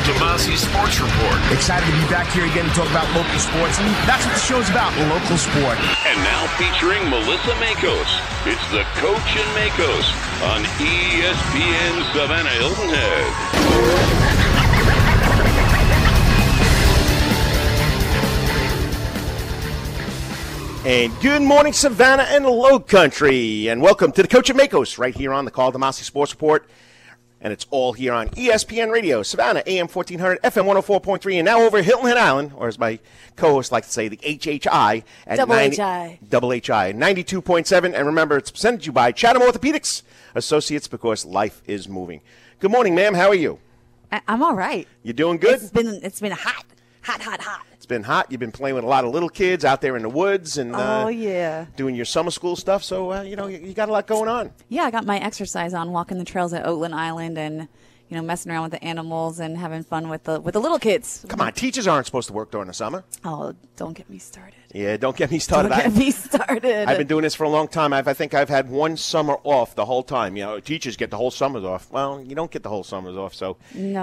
Demasi Sports Report. Excited to be back here again to talk about local sports, and that's what the show's about, local sport. And now featuring Melissa Makos, it's the Coach and Makos on ESPN Savannah Hilton Head. And good morning, Savannah and Low Country, and welcome to the Coach and Makos right here on the Carl Demasi Sports Report. And it's all here on ESPN Radio, Savannah, AM 1400, FM 104.3, and now over Hilton Head Island, or as my co-hosts like to say, the HHI. At Double HI. 92.7. And remember, it's presented to you by Chatham Orthopedics Associates, because life is moving. Good morning, ma'am. How are you? I'm all right. You doing good? It's been hot. It's been hot. You've been playing with a lot of little kids out there in the woods and yeah, doing your summer school stuff. So, you got a lot going on. Yeah, I got my exercise on, walking the trails at Oatland Island and, messing around with the animals and having fun with the little kids. Come on, teachers aren't supposed to work during the summer. Oh, don't get me started. Yeah, don't get me started. Don't get me started. I've been doing this for a long time. I think I've had one summer off the whole time. Teachers get the whole summers off. Well, you don't get the whole summers off. So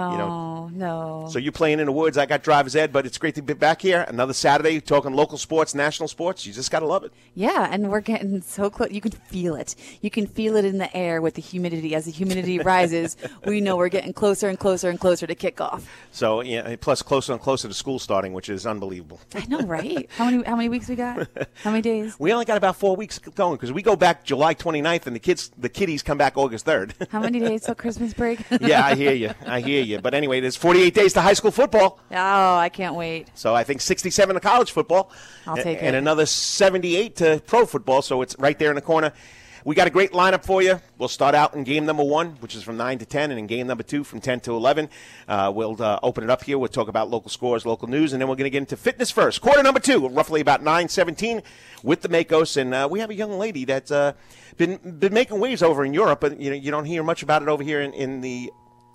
No. So you're playing in the woods. I got driver's ed, but it's great to be back here. Another Saturday talking local sports, national sports. You just got to love it. Yeah, and we're getting so close. You can feel it. You can feel it in the air with the humidity. As the humidity rises, we know we're getting closer and closer and closer to kickoff. So, plus closer and closer to school starting, which is unbelievable. I know, right? How many weeks we got? How many days? We only got about 4 weeks going because we go back July 29th and the kiddies come back August 3rd. How many days till Christmas break? Yeah, I hear you. But anyway, there's 48 days to high school football. Oh, I can't wait. So I think 67 to college football. I'll take it. And another 78 to pro football, so it's right there in the corner. We got a great lineup for you. We'll start out in game number 1, which is from 9 to 10, and in game number 2 from 10 to 11. We'll open it up here. We'll talk about local scores, local news, and then we're going to get into fitness first. Quarter number 2, roughly about 9:17 with the Makos, and we have a young lady that's been making waves over in Europe, but you don't hear much about it over here in the.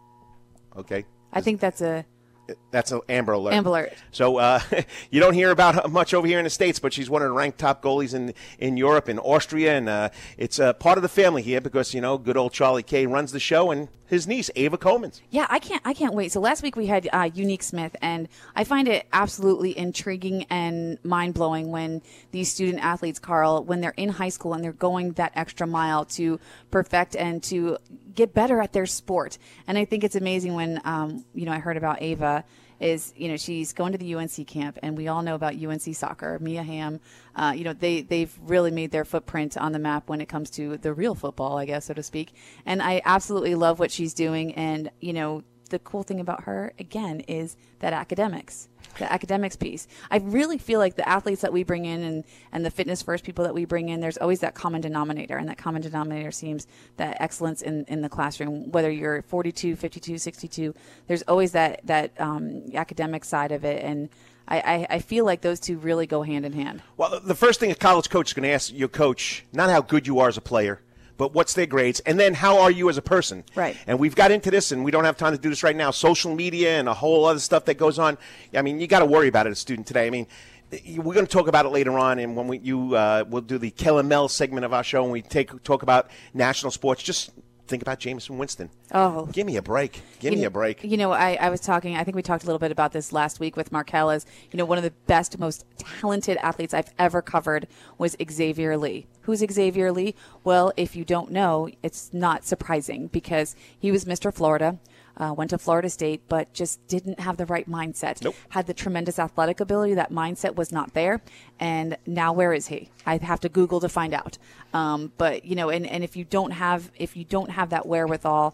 Okay. I think that's an Amber Alert. Amber Alert. So you don't hear about her much over here in the States, but she's one of the ranked top goalies in Europe and Austria, and it's part of the family here because, good old Charlie K runs the show, and his niece, Ava Comans. Yeah, I can't wait. So last week we had Unique Smith, and I find it absolutely intriguing and mind-blowing when these student athletes, Carl, when they're in high school and they're going that extra mile to perfect and to get better at their sport. And I think it's amazing when, I heard about Ava is, she's going to the UNC camp, and we all know about UNC soccer. Mia Hamm, they've really made their footprint on the map when it comes to the real football, I guess, so to speak. And I absolutely love what she's doing. And, the cool thing about her, again, is that academics piece. I really feel like the athletes that we bring in and the fitness first people that we bring in, there's always that common denominator, and that common denominator seems that excellence in the classroom, whether you're 42, 52, 62, there's always that academic side of it, and I feel like those two really go hand in hand. Well, the first thing a college coach is going to ask your coach, not how good you are as a player, but what's their grades, and then how are you as a person? Right. And we've got into this, and we don't have time to do this right now, social media and a whole other stuff that goes on. I mean, you got to worry about it as a student today. I mean, we're going to talk about it later on, and when we'll do the Kellen Mel segment of our show, and we talk about national sports. Just think about Jameson Winston. Oh. Give me a break. Give me a break. I was talking, I think we talked a little bit about this last week with Markel, as, one of the best, most talented athletes I've ever covered was Xavier Lee. Who's Xavier Lee? Well, if you don't know, it's not surprising because he was Mr. Florida. Went to Florida State, but just didn't have the right mindset. Nope. Had the tremendous athletic ability. That mindset was not there. And now where is he? I have to Google to find out. But, and if you don't have that wherewithal,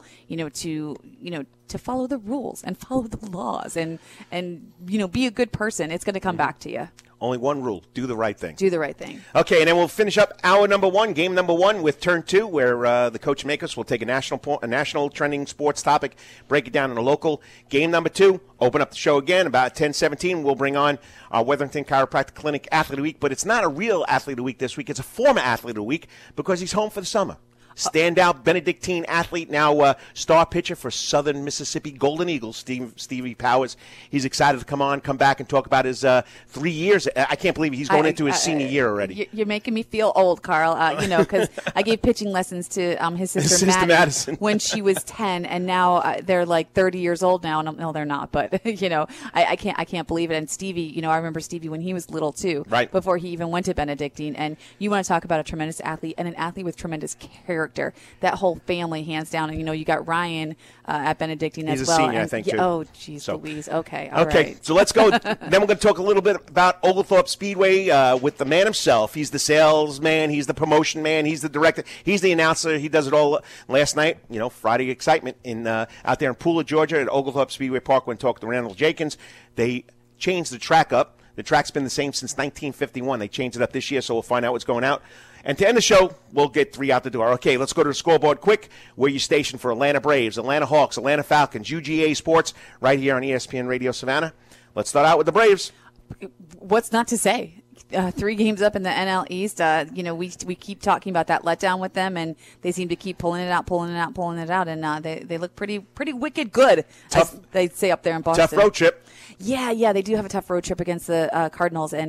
to follow the rules and follow the laws and be a good person, it's going to come back to you. Only one rule. Do the right thing. Do the right thing. Okay, and then we'll finish up hour number 1, game number 1 with turn 2, where the Coach Makos will take a national trending sports topic, break it down in a local. Game number 2, open up the show again about 10:17. We'll bring on our Weatherington Chiropractic Clinic Athlete of the Week, but it's not a real Athlete of the Week this week. It's a former Athlete of the Week because he's home for the summer. Standout Benedictine athlete, now star pitcher for Southern Mississippi Golden Eagles, Stevie Powers. He's excited to come back and talk about his 3 years. I can't believe he's going into his senior year already. You're making me feel old, Carl. Because I gave pitching lessons to his sister Madison when she was 10, and now they're like 30 years old now. And no, they're not, but I can't believe it. And Stevie, I remember Stevie when he was little too, right before he even went to Benedictine. And you want to talk about a tremendous athlete and an athlete with tremendous character. That whole family, hands down. And you got Ryan at Benedictine as well. He's a senior, I think, too. Oh, geez, Louise. Okay, all right. So let's go. Then we're going to talk a little bit about Oglethorpe Speedway with the man himself. He's the salesman. He's the promotion man. He's the director. He's the announcer. He does it all. Last night, Friday excitement out there in Pooler, Georgia, at Oglethorpe Speedway Park. When talked to Randall Jenkins, they changed the track up. The track's been the same since 1951. They changed it up this year, so we'll find out what's going out. And to end the show, we'll get 3 out the door. Okay, let's go to the scoreboard quick. Where you station for Atlanta Braves, Atlanta Hawks, Atlanta Falcons, UGA Sports, right here on ESPN Radio Savannah. Let's start out with the Braves. What's not to say? 3 games up in the NL East. We keep talking about that letdown with them, and they seem to keep pulling it out, and they look pretty wicked good, tough, as they say up there in Boston. Tough road trip. Yeah, they do have a tough road trip against the Cardinals, and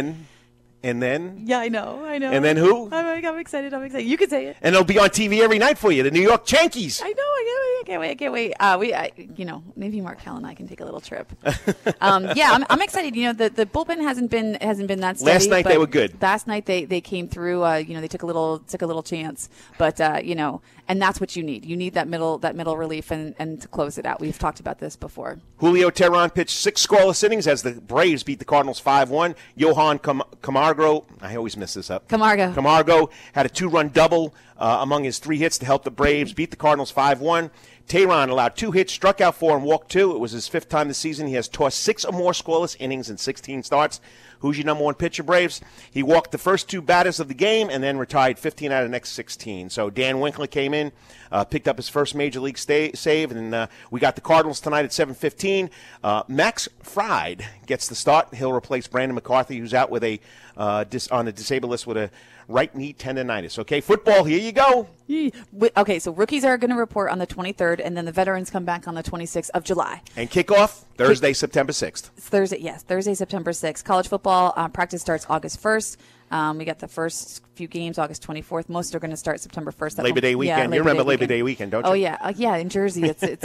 then? Yeah, I know. And then who? I'm excited. You can say it. And it'll be on TV every night for you, the New York Yankees. I know. I can't wait. Maybe Markel and I can take a little trip. I'm excited. The bullpen hasn't been that steady. Last night they were good. Last night they came through. They took a little chance, but and that's what you need. You need that middle relief and to close it out. We've talked about this before. Julio Teheran pitched 6 scoreless innings as the Braves beat the Cardinals 5-1. Johan Camargo, I always mess this up. Camargo had a 2-run double among his 3 hits to help the Braves beat the Cardinals 5-1. Teheran allowed 2 hits, struck out 4, and walked 2. It was his 5th time this season. He has tossed 6 or more scoreless innings in 16 starts. Who's your number 1 pitcher, Braves? He walked the first 2 batters of the game and then retired 15 out of the next 16. So Dan Winkler came in, picked up his first Major League save, and we got the Cardinals tonight at 7:15. Max Fried gets the start. He'll replace Brandon McCarthy, who's out with on the disabled list with a right knee tendonitis. Okay, football, here you go. Okay, so rookies are going to report on the 23rd, and then the veterans come back on the 26th of July. And kickoff Thursday, September 6th. Thursday, September 6th. College football practice starts August 1st. We got the first few games August 24th. Most are going to start September 1st. Labor Day weekend. You remember Labor Day weekend, don't you? Oh yeah, in Jersey, it's a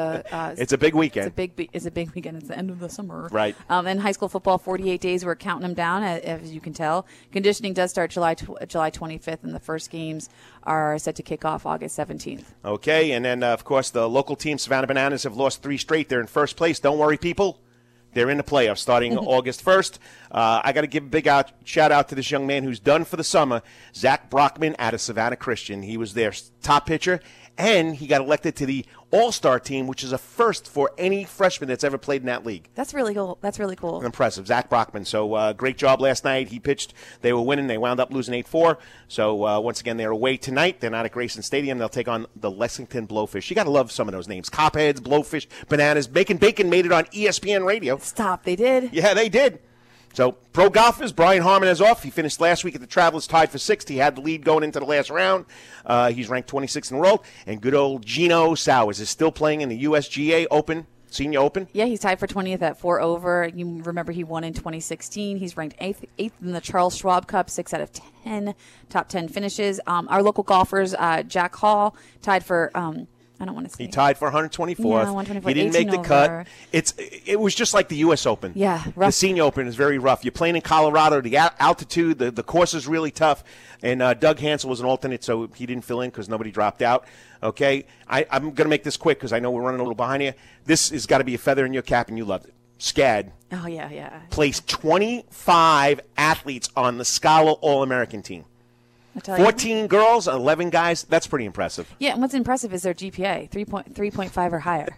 it's a big weekend. It's a big weekend. It's the end of the summer. Right. And high school football, 48 days. We're counting them down, as you can tell. Conditioning does start July 25th, and the first games are set to kick off August 17th. Okay, and then of course the local team Savannah Bananas have lost 3 straight. They're in first place. Don't worry, people. They're in the playoffs starting August 1st. I got to give a big shout out to this young man who's done for the summer, Zach Brockman out of Savannah Christian. He was their top pitcher, and he got elected to the All-Star team, which is a first for any freshman that's ever played in that league. That's really cool. Impressive. Zach Brockman. So great job last night. He pitched. They were winning. They wound up losing 8-4. So once again, they're away tonight. They're not at Grayson Stadium. They'll take on the Lexington Blowfish. You got to love some of those names. Copheads, Blowfish, Bananas. Bacon made it on ESPN Radio. Stop. They did? Yeah, they did. So, pro golfers, Brian Harmon is off. He finished last week at the Travelers, tied for 6th. He had the lead going into the last round. He's ranked 26th in the world. And good old Gino Sowers is still playing in the USGA Open, Senior Open. Yeah, he's tied for 20th at 4 over. You remember he won in 2016. He's ranked 8th in the Charles Schwab Cup, 6 out of 10 top 10 finishes. Our local golfers, Jack Hall, tied for... I don't want to say. He tied for 124th. Yeah, 124th. He didn't make the cut. It was just like the U.S. Open. Yeah, rough. The Senior Open is very rough. You're playing in Colorado. The altitude, the course is really tough. And Doug Hansel was an alternate, so he didn't fill in because nobody dropped out. Okay, I'm going to make this quick because I know we're running a little behind here. This has got to be a feather in your cap, and you loved it. SCAD. Oh, yeah. Placed 25 athletes on the Scholar All-American team. 14 girls, 11 guys. That's pretty impressive. Yeah, and what's impressive is their GPA, 3.5 or higher.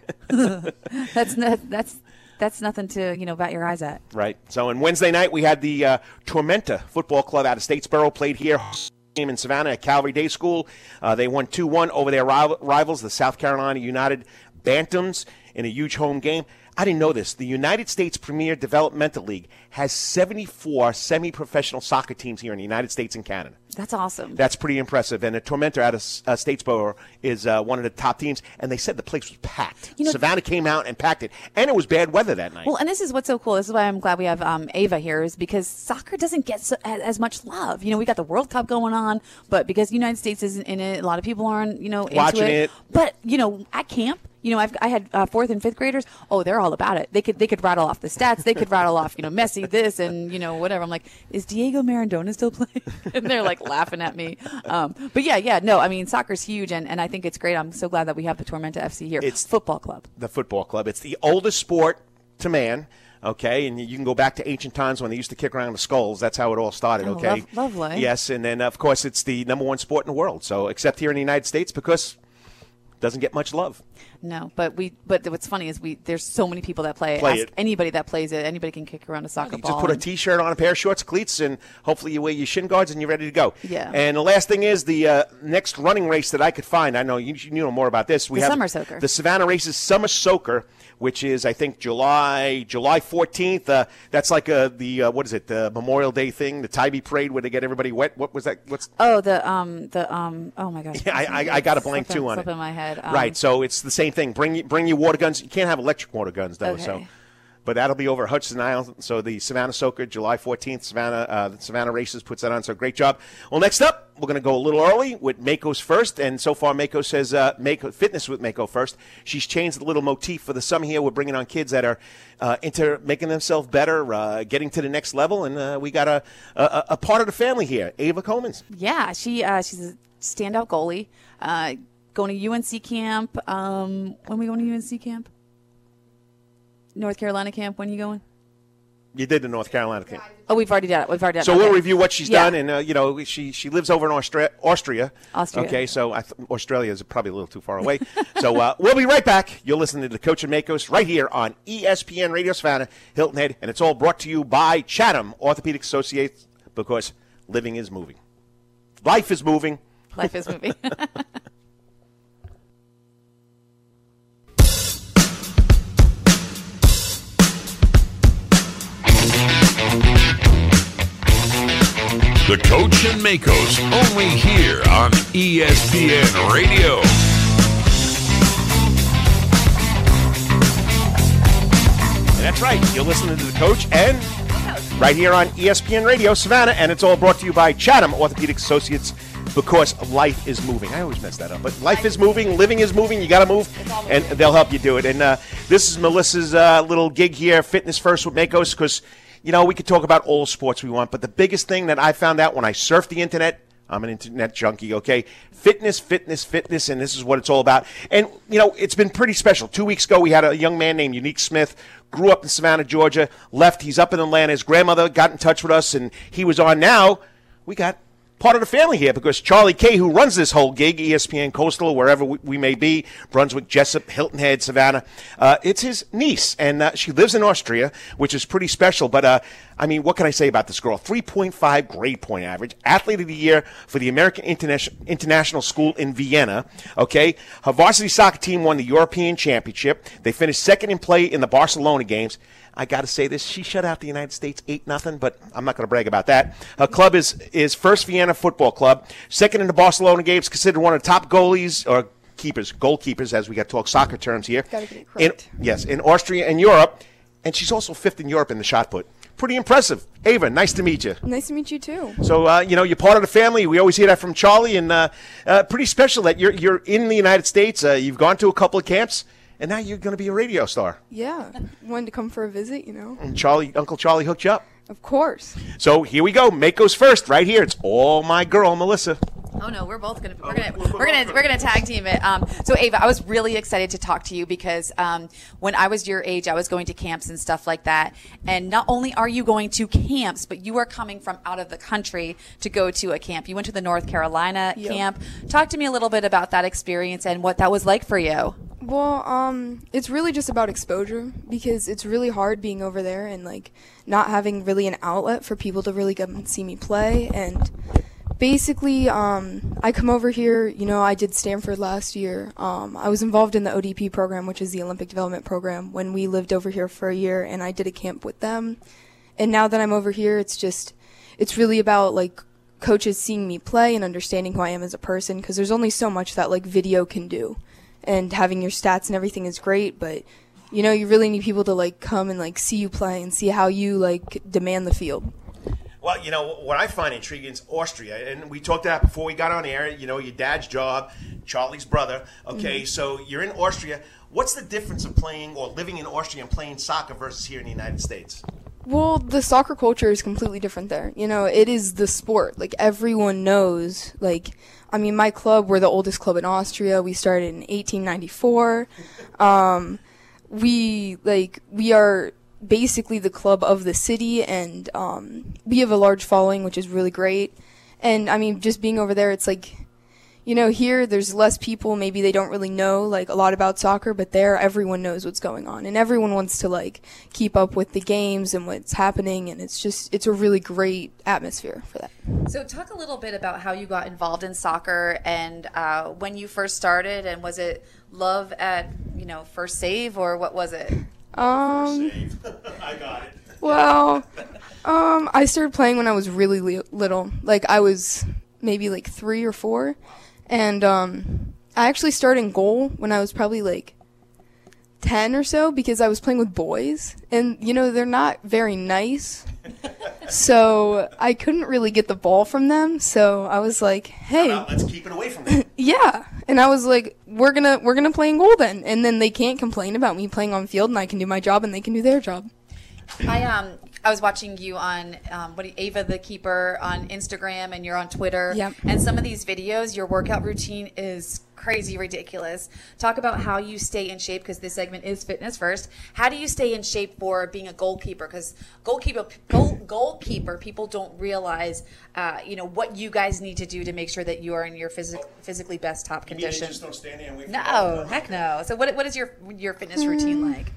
That's nothing to bat your eyes at. Right. So on Wednesday night we had the Tormenta Football Club out of Statesboro played here in Savannah at Calvary Day School. They won 2-1 over their rivals, the South Carolina United Bantams, in a huge home game. I didn't know this. The United States Premier Developmental League has 74 semi-professional soccer teams here in the United States and Canada. That's awesome. That's pretty impressive. And the Tormentor out of Statesboro is one of the top teams, and they said the place was packed. Savannah came out and packed it, and it was bad weather that night. Well, and this is what's so cool. This is why I'm glad we have Ava here, is because soccer doesn't get as much love. We got the World Cup going on, but because the United States isn't in it, a lot of people aren't, watching into it. But, at camp, I had 4th and 5th graders. Oh, they're all about it. They could rattle off the stats. They could rattle off, Messi this and whatever. I'm like, is Diego Maradona still playing? And they're like laughing at me. But no. I mean, soccer's huge, and I think it's great. I'm so glad that we have the Tormenta FC here. It's football club. The football club. It's the oldest sport to man. Okay, and you can go back to ancient times when they used to kick around the skulls. That's how it all started, okay? Lovely. Yes, and then, of course, it's the number 1 sport in the world. So, except here in the United States, because doesn't get much love. No, but what's funny is there's so many people that play it. Anybody that plays it, anybody can kick around a soccer ball. Just put a T-shirt on, a pair of shorts, cleats, and hopefully you wear your shin guards and you're ready to go. Yeah. And the last thing is the next running race that I could find. I know you know more about this. We have Summer Soaker. The Savannah Races Summer Soaker, which is, I think, July 14th. That's like the Memorial Day thing, the Tybee Parade where they get everybody wet. What was that? Oh my gosh. Yeah, I got a blank too on it. In my head. Right, so it's the same thing. Bring your water guns. You can't have electric water guns though. Okay. So, but that'll be over Hudson Island. So the Savannah Soaker, July 14th, the Savannah Races puts that on. So great job. Well, next up, we're going to go a little early with Mako's First, and so far Mako says Fitness with Mako First. She's changed the little motif for the summer here. We're bringing on kids that are into making themselves better, getting to the next level, and we got a part of the family here, Ava Comans. Yeah, she's a standout goalie. Going to UNC camp. When are we going to UNC camp? North Carolina camp. When are you going? You did the North Carolina camp. Oh, we've already done it. So we'll review what she's done, and she lives over in Austria. Okay, so Australia is probably a little too far away. So we'll be right back. You're listening to the Coach and Makos right here on ESPN Radio Savannah, Hilton Head, and it's all brought to you by Chatham Orthopedic Associates, because living is moving. Life is moving. Life is moving. The Coach and Makos, only here on ESPN Radio. That's right. You're listening to the Coach and right here on ESPN Radio Savannah, and it's all brought to you by Chatham Orthopedic Associates, because life is moving. I always mess that up, but life is moving, living is moving. You got to move, and they'll help you do it. And this is Melissa's little gig here, Fitness First with Makos, because we could talk about all sports we want, but the biggest thing that I found out when I surfed the internet, I'm an internet junkie, okay? Fitness, and this is what it's all about. And, it's been pretty special. 2 weeks ago, we had a young man named Unique Smith, grew up in Savannah, Georgia, left. He's up in Atlanta. His grandmother got in touch with us, and he was on. Now we got part of the family here, because Charlie Kay, who runs this whole gig, ESPN Coastal, wherever we may be, Brunswick, Jessup, Hilton Head, Savannah, it's his niece, and she lives in Austria, which is pretty special. But, what can I say about this girl? 3.5 grade point average, athlete of the year for the American International School in Vienna, okay? Her varsity soccer team won the European Championship. They finished second in play in the Barcelona games. I got to say this, she shut out the United States 8-0, but I'm not going to brag about that. Her club is First Vienna Football Club, second in the Barcelona games, considered one of the top goalies, or goalkeepers, as we got to talk soccer terms here. Got to get it correct. In Austria and Europe, and she's also fifth in Europe in the shot put. Pretty impressive. Ava, nice to meet you. Nice to meet you, too. So, you're part of the family. We always hear that from Charlie, and pretty special that you're in the United States. You've gone to a couple of camps. And now you're going to be a radio star. Yeah. Wanted to come for a visit, And Uncle Charlie hooked you up. Of course. So here we go. Mako's First right here. It's all my girl, Melissa. Oh no, we're both gonna tag team it. So Ava, I was really excited to talk to you because when I was your age, I was going to camps and stuff like that. And not only are you going to camps, but you are coming from out of the country to go to a camp. You went to the North Carolina camp. Talk to me a little bit about that experience and what that was like for you. Well, it's really just about exposure, because it's really hard being over there and not having really an outlet for people to really come and see me play. And basically, I come over here, I did Stanford last year. I was involved in the ODP program, which is the Olympic Development Program, when we lived over here for a year, and I did a camp with them. And now that I'm over here, it's really about coaches seeing me play and understanding who I am as a person, because there's only so much that like video can do, and having your stats and everything is great, but you know, you really need people to like come and like see you play and see how you like demand the field. Well, you know, what I find intriguing is Austria, and we talked about before we got on air, you know, your dad's job, Charlie's brother, okay, so you're in Austria. What's the difference of playing or living in Austria and playing soccer versus here in the United States? Well, the soccer culture is completely different there. You know, it is the sport. Like, everyone knows, like, I mean, my club, we're the oldest club in Austria. We started in 1894. We are basically the club of the city, and we have a large following, which is really great. And I mean, just being over there, it's like, you know, here there's less people, maybe they don't really know like a lot about soccer, but there everyone knows what's going on, and everyone wants to like keep up with the games and what's happening, and it's a really great atmosphere for that. So talk a little bit about how you got involved in soccer and when you first started, and was it love at, you know, first save, or what was it? I got it. Well, I started playing when I was really little. Like, I was maybe like 3 or 4. And I actually started in goal when I was probably like 10 or so, because I was playing with boys. And, you know, they're not very nice. So I couldn't really get the ball from them. So I was like, hey. Let's keep it away from them. Yeah. And I was like, we're gonna play in goal then. And then they can't complain about me playing on field, and I can do my job and they can do their job. I was watching you on Ava the Keeper on Instagram, and you're on Twitter. Yep. And some of these videos, your workout routine is crazy ridiculous. Talk about how you stay in shape, because this segment is fitness first. How do you stay in shape for being a goalkeeper? Because goalkeeper, people don't realize, you know, what you guys need to do to make sure that you are in your physically best top condition. You just don't stand there and wait for No, heck no. So what is your fitness routine like?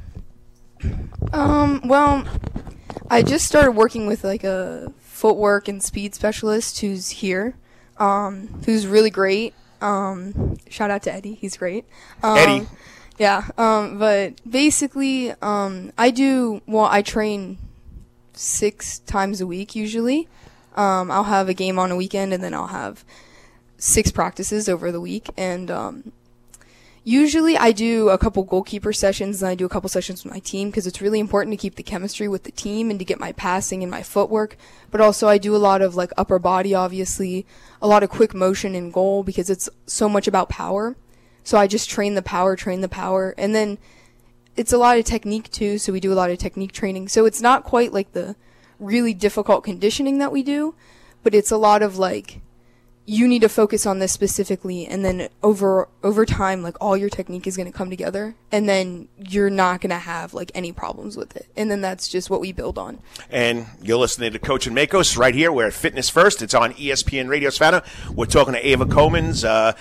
Well, I just started working with like a footwork and speed specialist who's here, who's really great. Shout out to Eddie, he's great. Eddie. Yeah, but basically, I train 6 times a week usually. I'll have a game on a weekend, and then I'll have 6 practices over the week, and usually I do a couple goalkeeper sessions, and I do a couple sessions with my team, because it's really important to keep the chemistry with the team and to get my passing and my footwork. But also I do a lot of like upper body, obviously, a lot of quick motion in goal, because it's so much about power. So I just train the power. And then it's a lot of technique too, so we do a lot of technique training. So it's not quite like the really difficult conditioning that we do, but it's a lot of like, you need to focus on this specifically, and then over time, like, all your technique is going to come together, and then you're not going to have like any problems with it, and then that's just what we build on. And you're listening to Coach and Makos right here. We're at Fitness First. It's on ESPN Radio Savannah. We're talking to Ava Comans,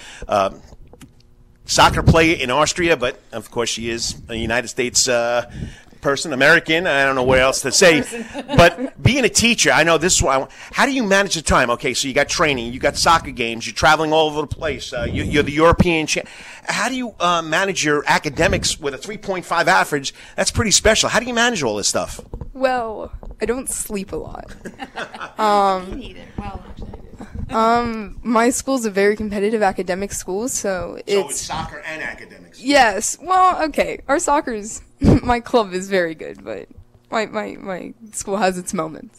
soccer player in Austria, but of course she is a United States person, American. I don't know what else to say. But being a teacher, I know this is why. How do you manage the time? Okay, so you got training, you got soccer games, you're traveling all over the place. You're the European champ. How do you manage your academics with a 3.5 average? That's pretty special. How do you manage all this stuff? Well, I don't sleep a lot. My school's a very competitive academic school, so it's soccer and academics. Yes. Well, okay. Our soccer's my club is very good, but my school has its moments.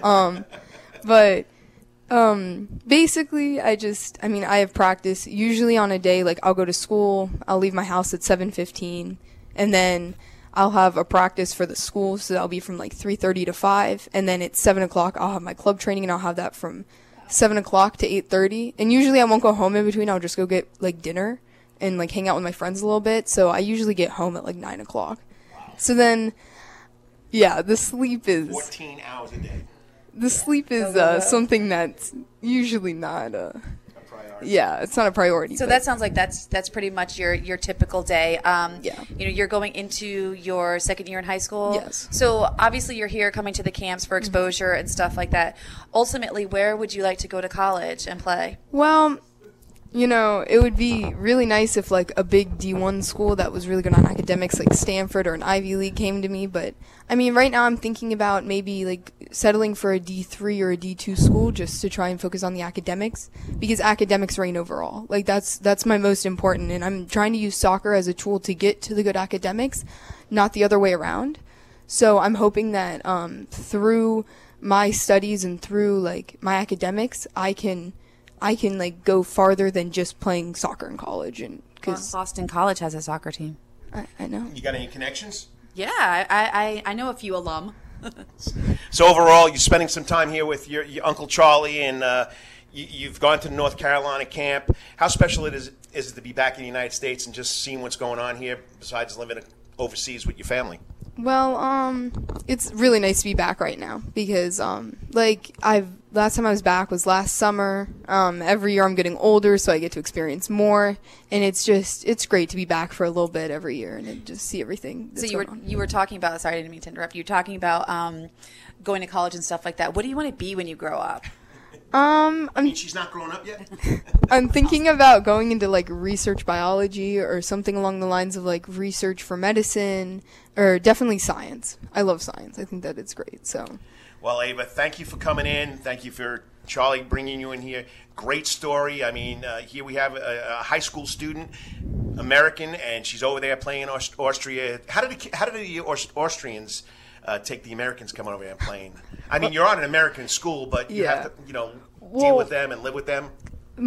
Basically, I have practice usually on a day. Like, I'll go to school, I'll leave my house at 7:15, and then I'll have a practice for the school, so that'll be from like 3:30 to 5, and then at 7 o'clock I'll have my club training, and I'll have that from 7 o'clock to 8:30. And usually I won't go home in between. I'll just go get like dinner and like hang out with my friends a little bit. So I usually get home at like 9 o'clock. So then, yeah, the sleep is 14 hours a day. The sleep is something that's usually not a priority. Yeah, it's not a priority. So that sounds like that's pretty much your typical day. Yeah. You know, you're going into your second year in high school. Yes. So obviously you're here coming to the camps for exposure and stuff like that. Ultimately, where would you like to go to college and play? Well, You know, it would be really nice if, like, a big D1 school that was really good on academics, like Stanford or an Ivy League, came to me. But, I mean, right now I'm thinking about maybe, like, settling for a D3 or a D2 school just to try and focus on the academics, because academics reign overall. Like, that's my most important, and I'm trying to use soccer as a tool to get to the good academics, not the other way around. So I'm hoping that through my studies and through, like, my academics, I can like go farther than just playing soccer in college. And because Boston College has a soccer team. I know. You got any connections? Yeah, I know a few alum. So overall, you're spending some time here with your Uncle Charlie, and you've gone to the North Carolina camp. How special is it to be back in the United States and just seeing what's going on here besides living overseas with your family? Well, it's really nice to be back right now because, last time I was back was last summer. Every year I'm getting older, so I get to experience more, and it's great to be back for a little bit every year and just see everything. So you were talking about, sorry, I didn't mean to interrupt. You were talking about going to college and stuff like that. What do you want to be when you grow up? I mean, she's not grown up yet? I'm thinking about going into, like, research biology or something along the lines of, like, research for medicine, or definitely science. I love science. I think that it's great, so. Well, Ava, thank you for coming in. Thank you for Charlie bringing you in here. Great story. I mean, here we have a high school student, American, and she's over there playing Austria. How did the Austrians take the Americans coming over there and playing? I mean, you're on an American school, but you have to, deal with them and live with them.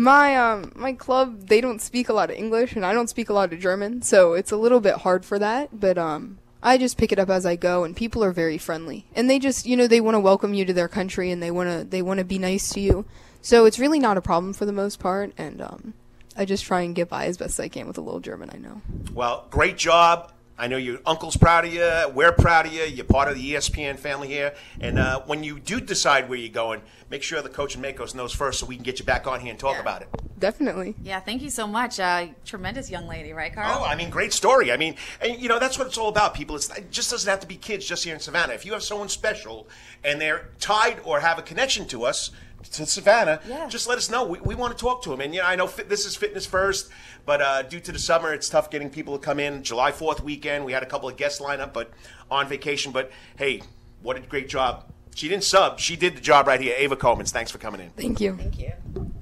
My club, they don't speak a lot of English, and I don't speak a lot of German, so it's a little bit hard for that. But I just pick it up as I go, and people are very friendly, and they just, they want to welcome you to their country, and they want to be nice to you. So it's really not a problem for the most part, and I just try and get by as best I can with a little German I know. Well, great job. I know your uncle's proud of you. We're proud of you. You're part of the ESPN family here. And when you do decide where you're going, make sure the coach in Makos knows first so we can get you back on here and talk about it. Definitely. Yeah, thank you so much. Tremendous young lady, right, Carl? Oh, I mean, great story. I mean, and, that's what it's all about, people. It just doesn't have to be kids just here in Savannah. If you have someone special and they're tied or have a connection to us, to Savannah, just let us know. We want to talk to them. And I know this is Fitness First, but due to the summer, it's tough getting people to come in. July 4th weekend, we had a couple of guests lined up, but on vacation. But hey, what a great job. She didn't sub. She did the job right here. Ava Comans, thanks for coming in. Thank you. Thank you.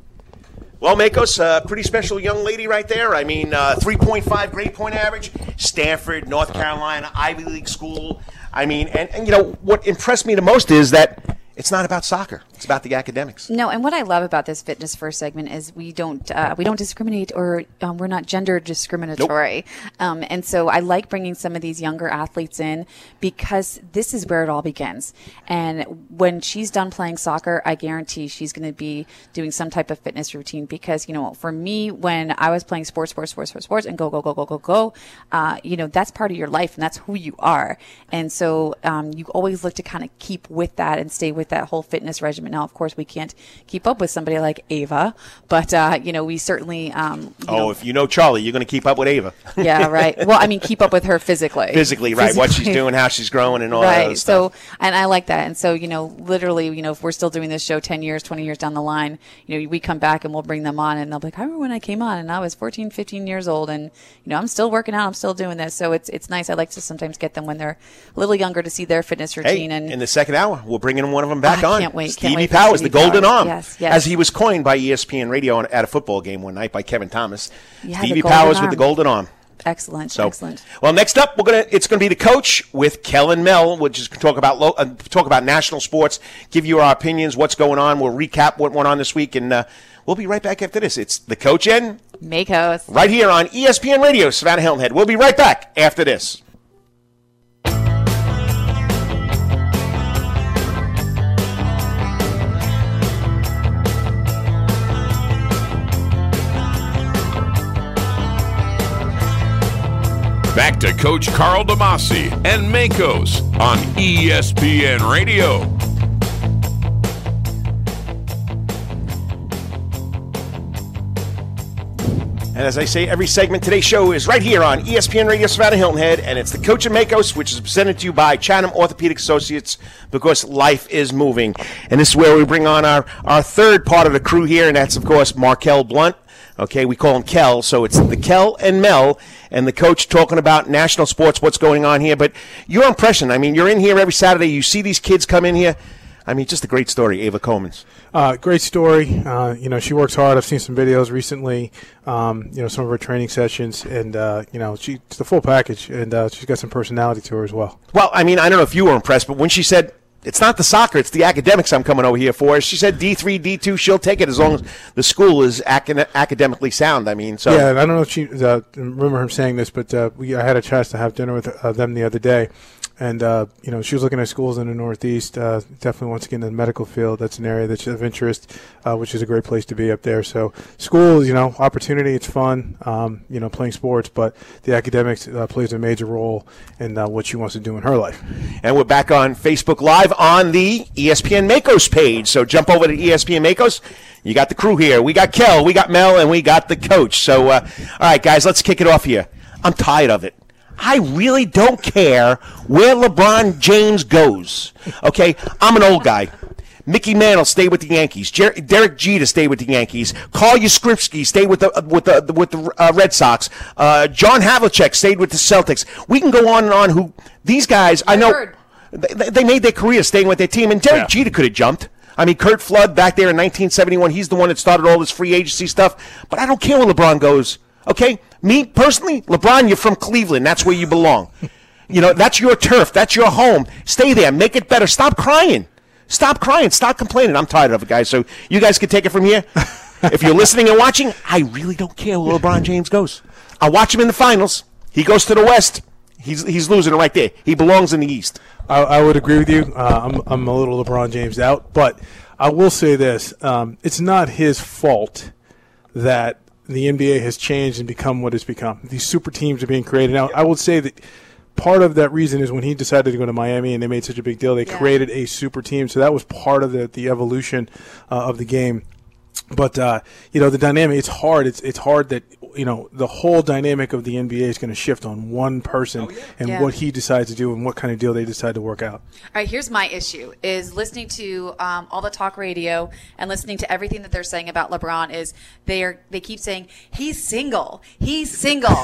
Well, Makos, pretty special young lady right there. I mean, 3.5 grade point average, Stanford, North Carolina, Ivy League school. I mean, and what impressed me the most is that it's not about soccer. It's about the academics. No, and what I love about this Fitness First segment is we don't discriminate, or we're not gender discriminatory. Nope. And so I like bringing some of these younger athletes in because this is where it all begins. And when she's done playing soccer, I guarantee she's going to be doing some type of fitness routine because, for me, when I was playing sports, and go, that's part of your life and that's who you are. And so you always look to kind of keep with that and stay with that whole fitness regimen. Now, of course, we can't keep up with somebody like Ava, but, we certainly... if you know Charlie, you're going to keep up with Ava. Yeah, right. Well, I mean, keep up with her physically. Physically, right. What she's doing, how she's growing, and all that other stuff. So, and I like that. And so, literally, if we're still doing this show 10 years, 20 years down the line, we come back and we'll bring them on, and they'll be like, I remember when I came on, and I was 14, 15 years old, and, I'm still working out, I'm still doing this. So it's nice. I like to sometimes get them when they're a little younger to see their fitness routine. Hey, in the second hour, we're bringing one of them back on. Can't wait. Stevie Powers, the Golden Arm, yes. as he was coined by ESPN Radio at a football game one night by Kevin Thomas. Yeah, Stevie Powers with the Golden Arm. Excellent. Excellent. Well, next up, it's going to be the coach with Kellen Mell, which is talk about national sports, give you our opinions, what's going on. We'll recap what went on this week, and we'll be right back after this. It's the coach and Makos right here on ESPN Radio, Savannah Hilton Head. We'll be right back after this. Back to Coach Carl DeMasi and Makos on ESPN Radio. And as I say, every segment, today's show is right here on ESPN Radio Savannah Hilton Head, and it's the Coach and Makos, which is presented to you by Chatham Orthopedic Associates, because life is moving. And this is where we bring on our third part of the crew here, and that's, of course, Markel Blunt. Okay, we call him Kel, so it's the Kel and Mel, and the coach talking about national sports, what's going on here. But your impression, I mean, you're in here every Saturday. You see these kids come in here. I mean, just a great story, Ava Comans. Great story. She works hard. I've seen some videos recently, some of her training sessions, and, she's the full package, and she's got some personality to her as well. Well, I mean, I don't know if you were impressed, but when she said, it's not the soccer, it's the academics I'm coming over here for. She said D3, D2, she'll take it as long as the school is academically sound. I mean, so. Yeah, and I don't know if she remember him saying this, but I had a chance to have dinner with them the other day. And, she was looking at schools in the Northeast, definitely wants to get into the medical field. That's an area that's of interest, which is a great place to be up there. So schools, opportunity, it's fun, playing sports, but the academics plays a major role in what she wants to do in her life. And we're back on Facebook Live on the ESPN Makos page. So jump over to ESPN Makos. You got the crew here. We got Kel, we got Mel, and we got the coach. So, all right, guys, let's kick it off here. I'm tired of it. I really don't care where LeBron James goes. Okay, I'm an old guy. Mickey Mantle stayed with the Yankees. Derek Jeter stayed with the Yankees. Carl Yastrzemski stayed with the Red Sox. John Havlicek stayed with the Celtics. We can go on and on. Who these guys? I know they made their career staying with their team. And Derek Jeter could have jumped. I mean, Kurt Flood back there in 1971. He's the one that started all this free agency stuff. But I don't care where LeBron goes. Okay? Me, personally, LeBron, you're from Cleveland. That's where you belong. That's your turf. That's your home. Stay there. Make it better. Stop crying. Stop crying. Stop complaining. I'm tired of it, guys. So you guys can take it from here. If you're listening and watching, I really don't care where LeBron James goes. I'll watch him in the finals. He goes to the West. He's losing it right there. He belongs in the East. I would agree with you. I'm a little LeBron James out. But I will say this. It's not his fault that the NBA has changed and become what it's become. These super teams are being created. Now, I would say that part of that reason is when he decided to go to Miami and they made such a big deal, they created a super team. So that was part of the evolution of the game. But, the dynamic, it's hard. It's hard that, the whole dynamic of the NBA is going to shift on one person and what he decides to do and what kind of deal they decide to work out. All right, here's my issue, is listening to all the talk radio and listening to everything that they're saying about LeBron is they keep saying, he's single. He's single.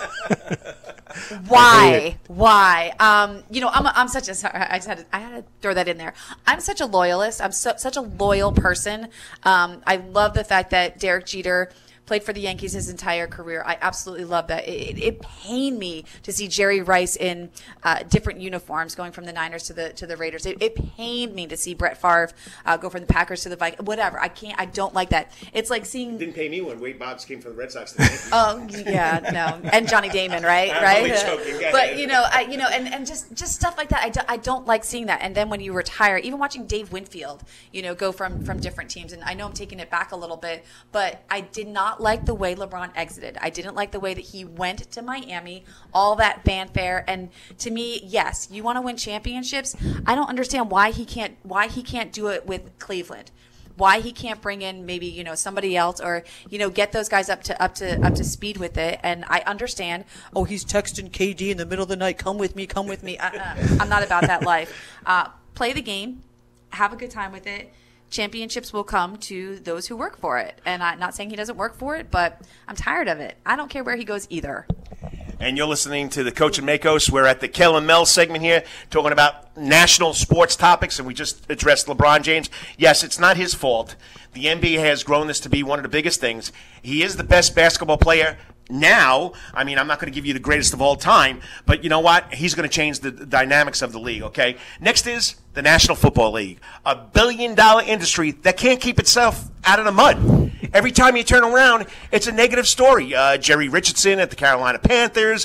Why? I'm such a, sorry, I had to throw that in there. I'm such a loyalist. I'm such a loyal person. I love the fact that Derek Jeter played for the Yankees his entire career. I absolutely love that. It pained me to see Jerry Rice in different uniforms going from the Niners to the Raiders. It pained me to see Brett Favre go from the Packers to the Vikings. Whatever. I don't like that. It's like seeing. Didn't pay me when Wade Boggs came from the Red Sox. Oh yeah, no, and Johnny Damon, right? I'm only joking. But and just stuff like that. I don't like seeing that. And then when you retire, even watching Dave Winfield, go from different teams. And I know I'm taking it back a little bit, but I did not like the way LeBron exited. I didn't like the way that he went to Miami, all that fanfare. And to me, yes, you want to win championships. I don't understand why he can't do it with Cleveland. Why he can't bring in maybe somebody else or get those guys up to speed with it. And I understand. Oh, he's texting KD in the middle of the night. Come with me. I'm not about that life. Play the game. Have a good time with it. Championships will come to those who work for it. And I'm not saying he doesn't work for it, but I'm tired of it. I don't care where he goes either. And you're listening to the Coach and Makos. We're at the Kel and Mel segment here, talking about national sports topics, and we just addressed LeBron James. Yes, it's not his fault. The NBA has grown this to be one of the biggest things. He is the best basketball player now. I mean, I'm not going to give you the greatest of all time, but you know what? He's going to change the dynamics of the league, okay? Next is the National Football League, a billion-dollar industry that can't keep itself out of the mud. Every time you turn around, it's a negative story. Jerry Richardson at the Carolina Panthers.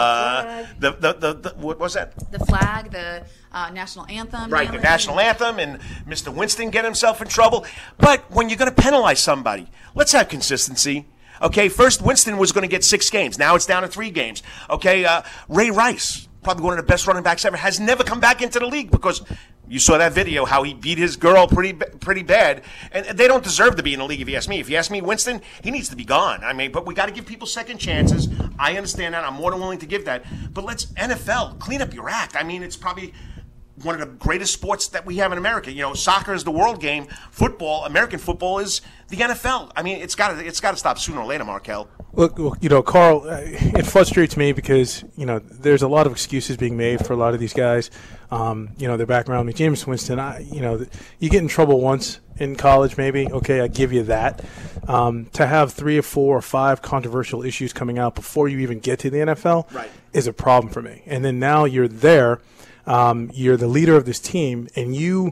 What was that? The flag, the national anthem. Right, the national anthem, and Mr. Winston get himself in trouble. But when you're going to penalize somebody, let's have consistency. Okay, first Winston was going to get 6 games. Now it's down to 3 games. Okay, Ray Rice, probably one of the best running backs ever, has never come back into the league because you saw that video how he beat his girl pretty bad. And they don't deserve to be in the league if you ask me. If you ask me, Winston, he needs to be gone. I mean, but we got to give people second chances. I understand that. I'm more than willing to give that. But let's, NFL, clean up your act. I mean, it's probably one of the greatest sports that we have in America. You know, soccer is the world game. Football, American football, is the NFL. I mean, it's got to stop sooner or later, Markel. Look, you know, Carl, it frustrates me because, you know, there's a lot of excuses being made for a lot of these guys. You know, their background. I mean, James Winston, you know, you get in trouble once in college, maybe. Okay, I give you that. To have 3 or 4 or 5 controversial issues coming out before you even get to the NFL is a problem for me. And then now you're there. You're the leader of this team, and you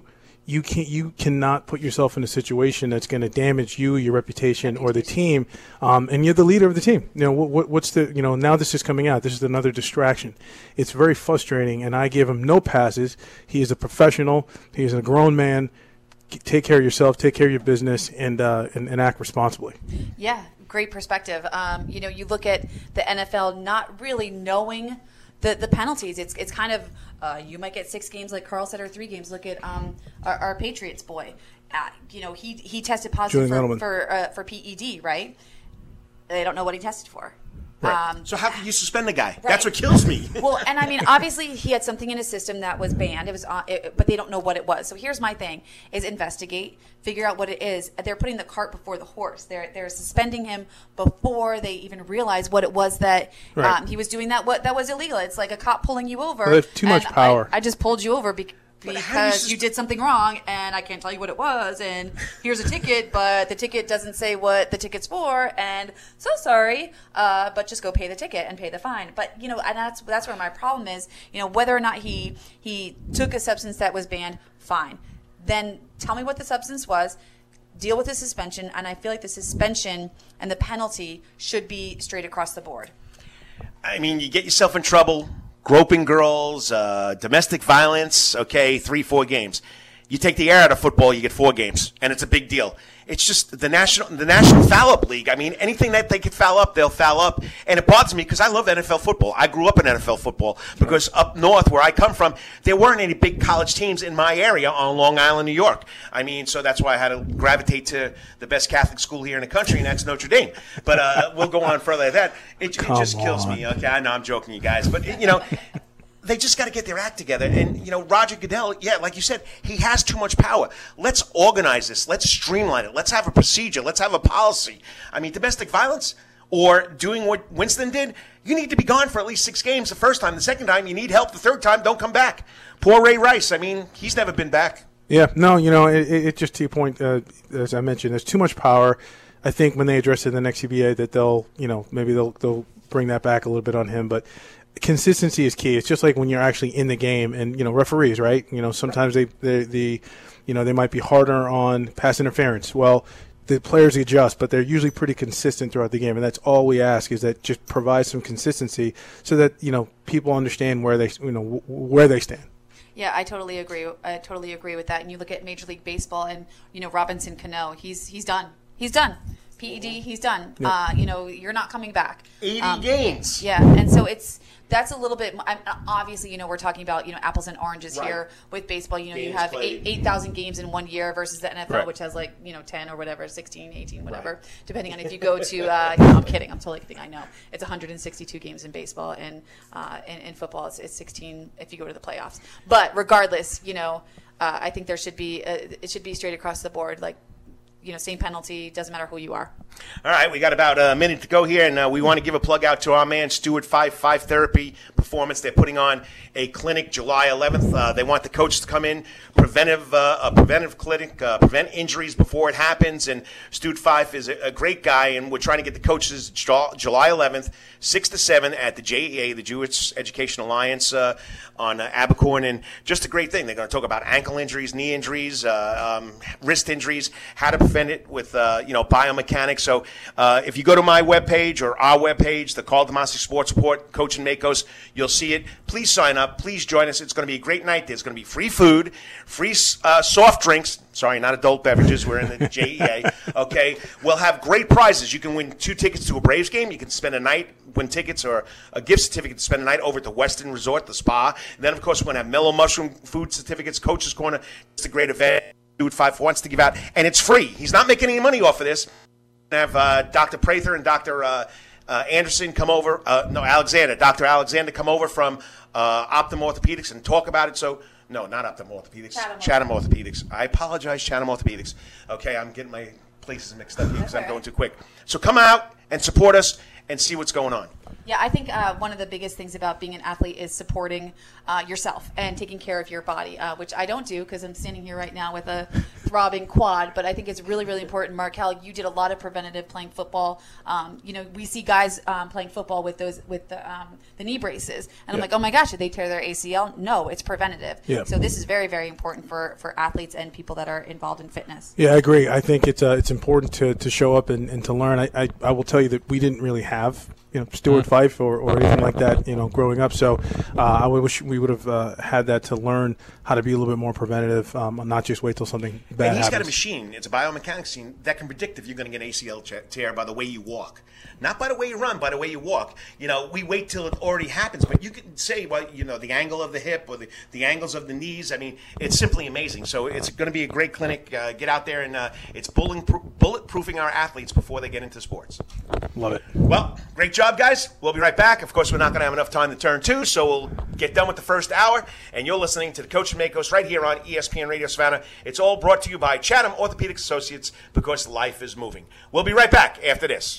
cannot put yourself in a situation that's going to damage you, your reputation, or the team. And you're the leader of the team. You know, what's the, you know, now this is coming out. This is another distraction. It's very frustrating, and I give him no passes. He is a professional. He is a grown man. Take care of yourself. Take care of your business, and act responsibly. Yeah, great perspective. You know, you look at the NFL not really knowing the penalties. It's kind of you might get 6 games, like Carl said, or 3 games. Look at our Patriots boy. You know, he tested positive for PED, right? They don't know what he tested for. Right. So how can you suspend the guy? Right. That's what kills me. Well, and I mean, obviously he had something in his system that was banned. It was, but they don't know what it was. So here's my thing: is investigate, figure out what it is. They're putting the cart before the horse. They're suspending him before they even realize what it was that he was doing. That was illegal. It's like a cop pulling you over. Well, they have too much power. I just pulled you over because you did something wrong, and I can't tell you what it was, and here's a ticket, but the ticket doesn't say what the ticket's for, and so sorry, but just go pay the ticket and pay the fine. But, you know, and that's where my problem is, you know, whether or not he took a substance that was banned, fine. Then tell me what the substance was, deal with the suspension, and I feel like the suspension and the penalty should be straight across the board. I mean, you get yourself in trouble. Groping girls, domestic violence, okay, 3-4 games. You take the air out of football, you get 4 games, and it's a big deal. It's just the National Foul-Up League. I mean, anything that they could foul up, they'll foul up. And it bothers me because I love NFL football. I grew up in NFL football because up north where I come from, there weren't any big college teams in my area on Long Island, New York. I mean, so that's why I had to gravitate to the best Catholic school here in the country, and that's Notre Dame. But we'll go on further than that. It just kills me. Okay, I know I'm joking, you guys. But, you know, they just got to get their act together. And, you know, Roger Goodell, yeah, like you said, he has too much power. Let's organize this. Let's streamline it. Let's have a procedure. Let's have a policy. I mean, domestic violence or doing what Winston did, you need to be gone for at least 6 games the first time. The second time, you need help. The third time, don't come back. Poor Ray Rice. I mean, he's never been back. Yeah, no, you know, it just to your point, as I mentioned, there's too much power. I think when they address it in the next CBA that they'll, you know, maybe they'll bring that back a little bit on him. But consistency is key. It's just like when you're actually in the game, and, you know, referees, right? You know, sometimes they might be harder on pass interference. Well, the players adjust, but they're usually pretty consistent throughout the game, and that's all we ask, is that just provide some consistency so that, you know, people understand where they stand. Yeah, I totally agree. I totally agree with that. And you look at Major League Baseball, and, you know, Robinson Cano, he's done. He's done. PED, he's done. Yep. You know, you're not coming back. 80 games. Yeah, and so that's a little bit. Obviously, you know, we're talking about, you know, apples and oranges here with baseball. You know, games you have 8,000 games in 1 year versus the NFL, which has, like, you know, 10 or whatever, 16, 18, whatever, depending on if you go to. I'm kidding. I'm totally kidding. I know it's 162 games in baseball, and in football it's 16 if you go to the playoffs. But regardless, you know, I think there should be it should be straight across the board, like, you know, same penalty, doesn't matter who you are. All right, we got about a minute to go here, and we want to give a plug out to our man, Stuart Five Therapy Performance. They're putting on a clinic July 11th. They want the coaches to come in, a preventive clinic, prevent injuries before it happens. And Stuart Five is a great guy, and we're trying to get the coaches July 11th, 6 to 7 at the JEA, the Jewish Education Alliance, on Abercorn. And just a great thing. They're going to talk about ankle injuries, knee injuries, wrist injuries, how to prevent it with, you know, biomechanics. So if you go to my webpage or our webpage, the Carl DeMasi Sports Report, Coach and Makos, you'll see it. Please sign up. Please join us. It's going to be a great night. There's going to be free food, free soft drinks. Sorry, not adult beverages. We're in the JEA. Okay. We'll have great prizes. You can win 2 tickets to a Braves game. You can spend a night, win tickets or a gift certificate to spend a night over at the Westin Resort, the spa. And then, of course, we're going to have Mellow Mushroom food certificates, Coach's Corner. It's a great event. Stuart Five wants to give out, and it's free. He's not making any money off of this. We have Dr. Prather and Dr. Anderson come over. Dr. Alexander come over from Optum Orthopedics and talk about it. So, no, not Optum Orthopedics. Chatham Orthopedics. I apologize, Chatham Orthopedics. Okay, I'm getting my places mixed up here because I'm going too quick. So come out and support us and see what's going on. Yeah, I think one of the biggest things about being an athlete is supporting yourself and taking care of your body, which I don't do because I'm standing here right now with a throbbing quad. But I think it's really, really important. Markel, you did a lot of preventative playing football. We see guys playing football with the knee braces, and I'm like, oh my gosh, did they tear their ACL? No, it's preventative. Yeah. So this is very, very important for athletes and people that are involved in fitness. Yeah, I agree. I think it's important to show up and to learn. I will tell you that we didn't really have Stuart Fife or anything like that, growing up. So I wish we would have had that to learn how to be a little bit more preventative, not just wait till something bad and he's happens. got a machine. It's a biomechanics machine that can predict if you're going to get an ACL tear by the way you walk. Not by the way you run, by the way you walk. We wait till it already happens, but you can say, the angle of the hip or the angles of the knees. I mean, it's simply amazing. So it's going to be a great clinic. Get out there, and it's bulletproofing our athletes before they get into sports. Love it. Well, great job, guys. We'll be right back. Of course, we're not going to have enough time to turn two, so we'll get done with the first hour. And you're listening to the Coach and Makos right here on ESPN Radio Savannah. It's all brought to you by Chatham Orthopedic Associates, because life is moving. We'll be right back after this.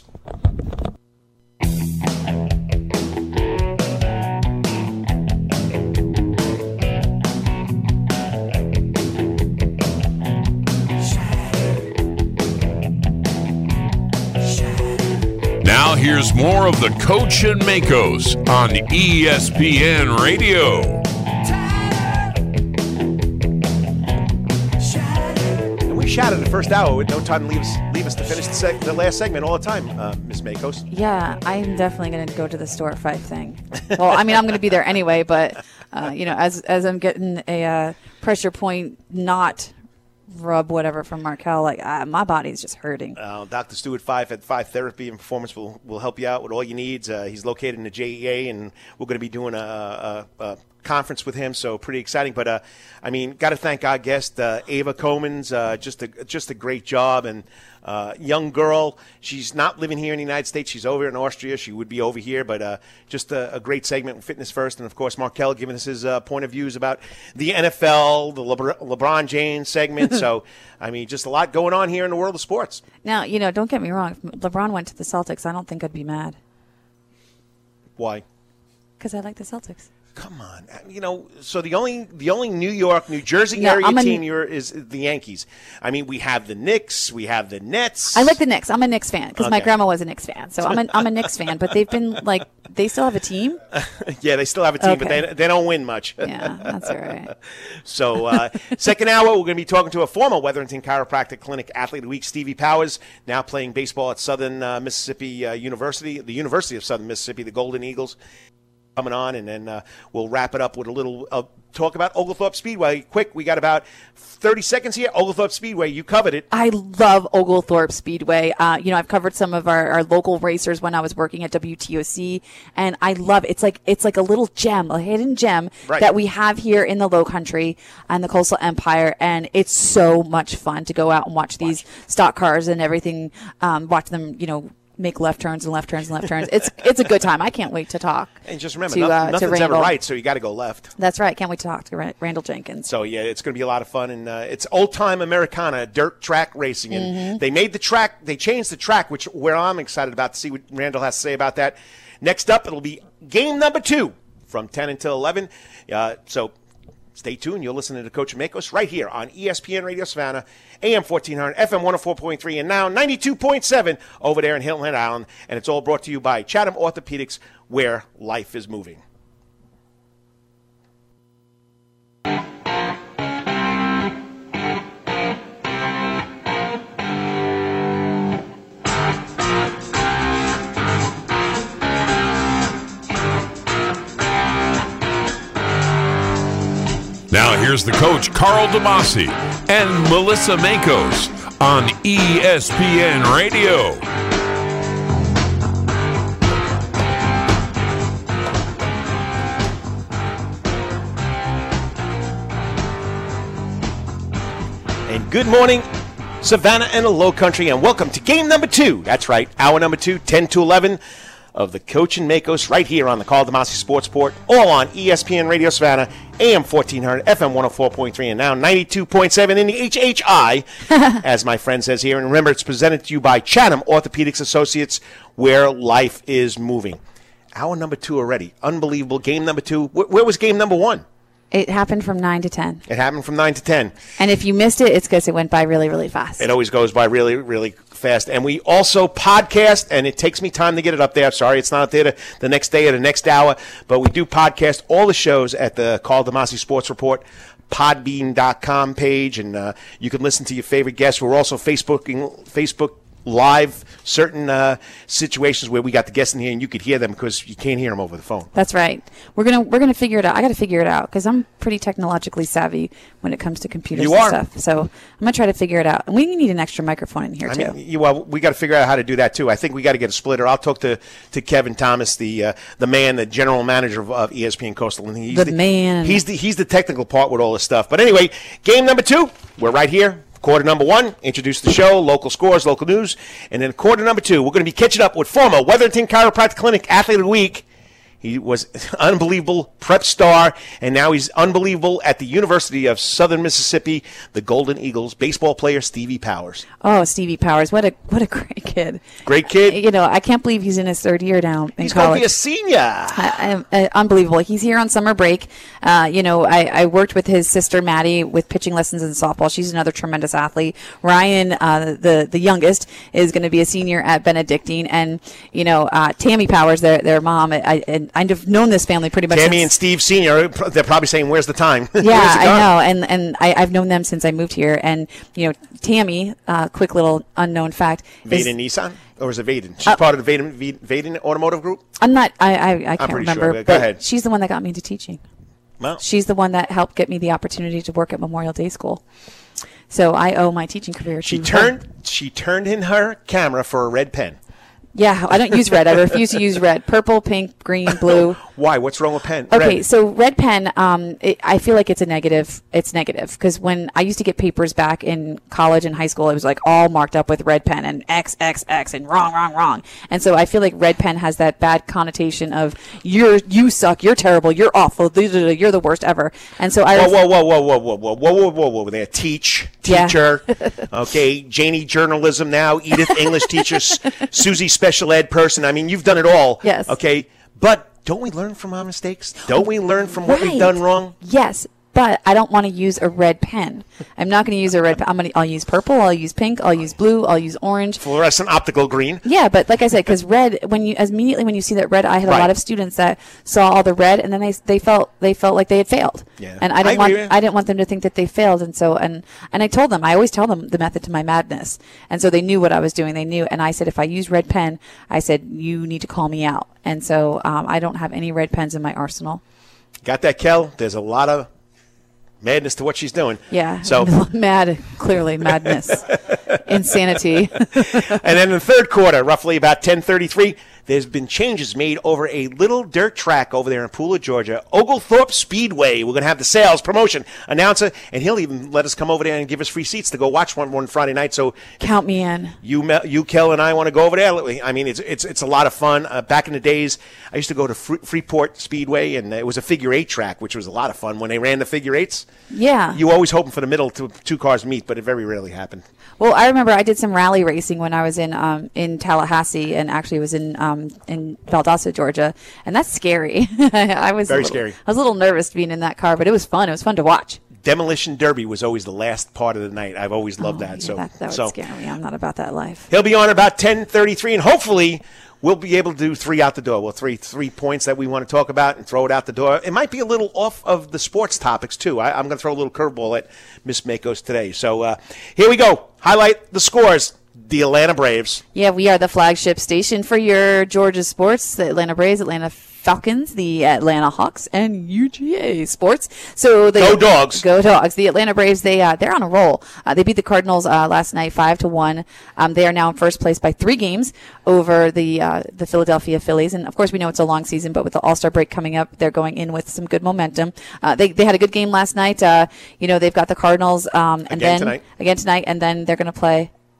Now here's more of the Coach and Makos on ESPN Radio. And we shouted the first hour with no time to leave us to finish the last segment all the time, Ms. Makos. Yeah, I'm definitely going to go to the Stuart Fife thing. Well, I mean, I'm going to be there anyway, but as I'm getting a pressure point not rub whatever from Markel, my body's just hurting. Dr. Stuart Fife at Fife Therapy and Performance will help you out with all your needs. He's located in the JEA, and we're going to be doing a conference with him, so pretty exciting. But got to thank our guest, Ava Comans, just a great job, and young girl. She's not living here in the United States. She's over in Austria. She would be over here, but just a great segment with Fitness First. And, of course, Markel giving us his point of views about the NFL, the LeBron James segment. So, just a lot going on here in the world of sports. Now, don't get me wrong. If LeBron went to the Celtics, I don't think I'd be mad. Why? Because I like the Celtics. Come on, so the only New York, New Jersey area team is the Yankees. We have the Knicks, we have the Nets. I like the Knicks. I'm a Knicks fan because my grandma was a Knicks fan, so I'm a Knicks fan. But they've been they still have a team. Yeah, they still have a team, okay. But they don't win much. Yeah, that's all right. So second hour, we're going to be talking to a former Weatherington Chiropractic Clinic Athlete of the Week, Stevie Powers, now playing baseball at Southern Mississippi University, the University of Southern Mississippi, the Golden Eagles. Coming on, and then we'll wrap it up with a little talk about Oglethorpe Speedway. Quick, we got about 30 seconds here. Oglethorpe Speedway, you covered it. I love Oglethorpe Speedway. I've covered some of our local racers when I was working at WTOC, and I love it. It's like a little gem, a hidden gem that we have here in the Lowcountry and the Coastal Empire, and it's so much fun to go out and watch these stock cars and everything, watch them, make left turns and left turns and left turns. It's a good time. I can't wait to talk. And just remember, nothing's ever right, so you got to go left. That's right. Can't wait to talk to Randall Jenkins. So yeah, it's going to be a lot of fun, and it's old time Americana dirt track racing, and they made the track. They changed the track, where I'm excited about to see what Randall has to say about that. Next up, it'll be game number 2 from 10 until 11. So stay tuned. You're listening to Coach Makos right here on ESPN Radio Savannah, AM 1400, FM 104.3, and now 92.7 over there in Hilton Head Island. And it's all brought to you by Chatham Orthopedics, where life is moving. Now here's the coach, Carl DeMasi and Melissa Makos on ESPN Radio. And good morning, Savannah and the Low Country, and welcome to game number 2. That's right, hour number 2, 10 to 11 of the Coach and Makos right here on the Carl DeMasi Sports Report, all on ESPN Radio Savannah, AM 1400, FM 104.3, and now 92.7 in the HHI, as my friend says here. And remember, it's presented to you by Chatham Orthopedics Associates, where life is moving. Hour number 2 already. Unbelievable. Game number 2. Where was game number 1? It happened from 9 to 10. It happened from 9 to 10. And if you missed it, it's because it went by really, really fast. It always goes by really, really fast. And we also podcast, and it takes me time to get it up there. Sorry, it's not up there the next day or the next hour. But we do podcast all the shows at the Carl DeMasi Sports Report Podbean.com page. And you can listen to your favorite guests. We're also Facebook Live certain situations where we got the guests in here and you could hear them because you can't hear them over the phone. That's right. We're gonna figure it out. I got to figure it out because I'm pretty technologically savvy when it comes to computers and stuff. So I'm gonna try to figure it out. And we need an extra microphone in here too. We got to figure out how to do that too. I think we got to get a splitter. I'll talk to Kevin Thomas, the general manager of ESPN Coastal, and he's the technical part with all this stuff. But anyway, game number 2. We're right here. Quarter number 1, introduce the show, local scores, local news. And then quarter number 2, we're going to be catching up with former Weatherington Chiropractic Clinic Athlete of the Week. He was unbelievable prep star, and now he's unbelievable at the University of Southern Mississippi, the Golden Eagles, baseball player Stevie Powers. Oh, Stevie Powers. What a great kid. Great kid. I can't believe he's in his 3rd year now in he's college. He's going to be a senior. Unbelievable. He's here on summer break. I worked with his sister, Maddie, with pitching lessons in softball. She's another tremendous athlete. Ryan, the youngest, is going to be a senior at Benedictine. And, Tammy Powers, their mom, I've known this family pretty much. Tammy and Steve Sr., they're probably saying, where's the time? Yeah, I know. And I've known them since I moved here. And, Tammy, quick little unknown fact. Vaden Nissan? Or is it Vaden? She's part of the Vaden Automotive Group? I'm not. I can't remember. Sure. Go ahead. She's the one that got me into teaching. Well, she's the one that helped get me the opportunity to work at Memorial Day School. So I owe my teaching career to her. She turned in her camera for a red pen. Yeah, I don't use red. I refuse to use red. Purple, pink, green, blue. Why? What's wrong with pen? Okay, red? So red pen, I feel like it's a negative. It's negative because when I used to get papers back in college and high school, it was like all marked up with red pen and X, X, X and wrong, wrong, wrong. And so I feel like red pen has that bad connotation of you suck, you're terrible, you're awful, you're the worst ever. And so whoa there. Teacher. Okay, Janie journalism now, Edith English teacher, Susie special ed person. I mean, you've done it all. Yes. Okay, but don't we learn from our mistakes? Don't we learn from what we've done wrong? Yes. But I don't want to use a red pen. I'm not going to use a red pen. I'll use purple. I'll use pink. I'll use blue. I'll use orange. Fluorescent optical green. Yeah, but like I said, because red, immediately when you see that red, I had a lot of students that saw all the red, and then they felt like they had failed. Yeah. And I didn't want them to think that they failed, and so and I told them, I always tell them the method to my madness, and so they knew what I was doing. They knew, and I said, if I use red pen, I said you need to call me out, and so I don't have any red pens in my arsenal. Got that, Kel? There's a lot of madness to what she's doing. Yeah. So clearly madness, insanity. And then in the 3rd quarter, roughly about 10:33, there's been changes made over a little dirt track over there in Pooler, Georgia, Oglethorpe Speedway. We're going to have the sales promotion announcer, and he'll even let us come over there and give us free seats to go watch one Friday night. So count me in. You, Kel, and I want to go over there. I mean, it's a lot of fun. Back in the days, I used to go to Freeport Speedway, and it was a figure 8 track, which was a lot of fun when they ran the figure 8s. Yeah. You were always hoping for the middle to 2 cars meet, but it very rarely happened. Well, I remember I did some rally racing when I was in Tallahassee, and actually was in Valdosta, Georgia, and that's scary. I was scary. I was a little nervous being in that car, but it was fun. It was fun to watch. Demolition Derby was always the last part of the night. I've always loved that. Yeah, that would scare me. I'm not about that life. He'll be on about 10:33, and hopefully we'll be able to do 3 out the door. Well, three points that we want to talk about and throw it out the door. It might be a little off of the sports topics, too. I'm going to throw a little curveball at Miss Makos today. So here we go. Highlight the scores. The Atlanta Braves. Yeah, we are the flagship station for your Georgia sports. The Atlanta Braves, Atlanta Falcons, the Atlanta Hawks, and UGA Sports. So Go Dogs! Go Dogs! The Atlanta Braves, they're on a roll. They beat the Cardinals last night 5-1. They are now in first place by 3 games over the Philadelphia Phillies. And of course, we know it's a long season, but with the All-Star break coming up, they're going in with some good momentum. They had a good game last night. They've got the Cardinals again tonight, and then they're going to play.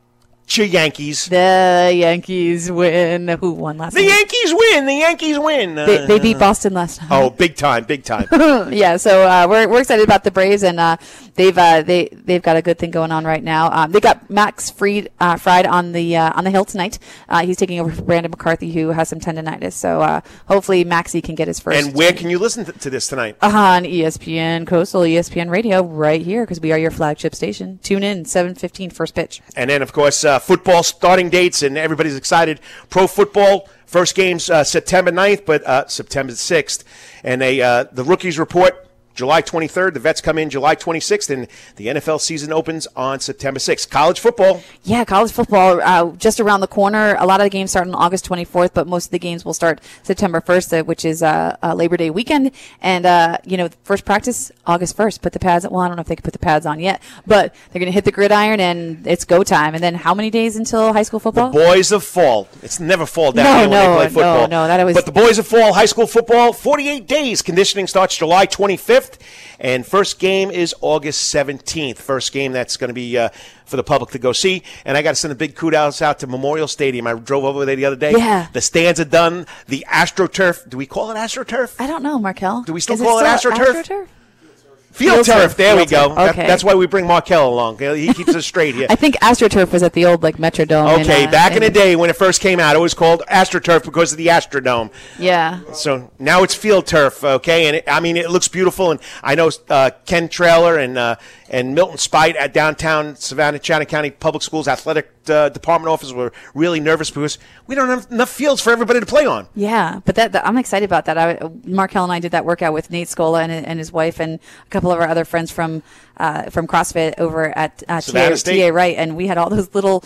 Yankees. The Yankees win. Who won last The night? Yankees win. The Yankees win. They beat Boston last night. Oh, big time, big time. Yeah, so we're excited about the Braves, and they've got a good thing going on right now. They got Max Fried on the hill tonight. He's taking over for Brandon McCarthy, who has some tendonitis. So hopefully Maxie can get his first. And where can you listen to this tonight? On ESPN Coastal, ESPN Radio, right here, because we are your flagship station. Tune in, 7:15, first pitch. And then, of course, football starting dates, and everybody's excited. Pro football, first game's September 9th, but September 6th. And the rookies report July 23rd. The vets come in July 26th, and the NFL season opens on September 6th. College football. Yeah, college football just around the corner. A lot of the games start on August 24th, but most of the games will start September 1st, which is Labor Day weekend. And, first practice, August 1st. Put the pads – well, I don't know if they can put the pads on yet, but they're going to hit the gridiron, and it's go time. And then how many days until high school football? The boys of fall. It's never fall down here when they play football. No, that always. But the boys of fall, high school football, 48 days. Conditioning starts July 25th. And first game is August 17th. First game that's going to be for the public to go see. And I got to send a big kudos out to Memorial Stadium. I drove over there the other day. Yeah. The stands are done. The AstroTurf. Do we call it AstroTurf? I don't know, Markel. Do we still call it AstroTurf? AstroTurf? Field turf. There we go. Okay. That's why we bring Markel along. He keeps us straight here. I think AstroTurf was at the old Metrodome. Okay, back in the day when it first came out, it was called AstroTurf because of the Astrodome. Yeah. So now it's field turf, okay? And it looks beautiful. And I know Ken Trailer and Milton Spite at downtown Savannah, Chatham County Public Schools athletic department office were really nervous because we don't have enough fields for everybody to play on. Yeah, but I'm excited about that. Markel and I did that workout with Nate Scola and his wife and a couple of our other friends from CrossFit over at TA Wright, and we had all those little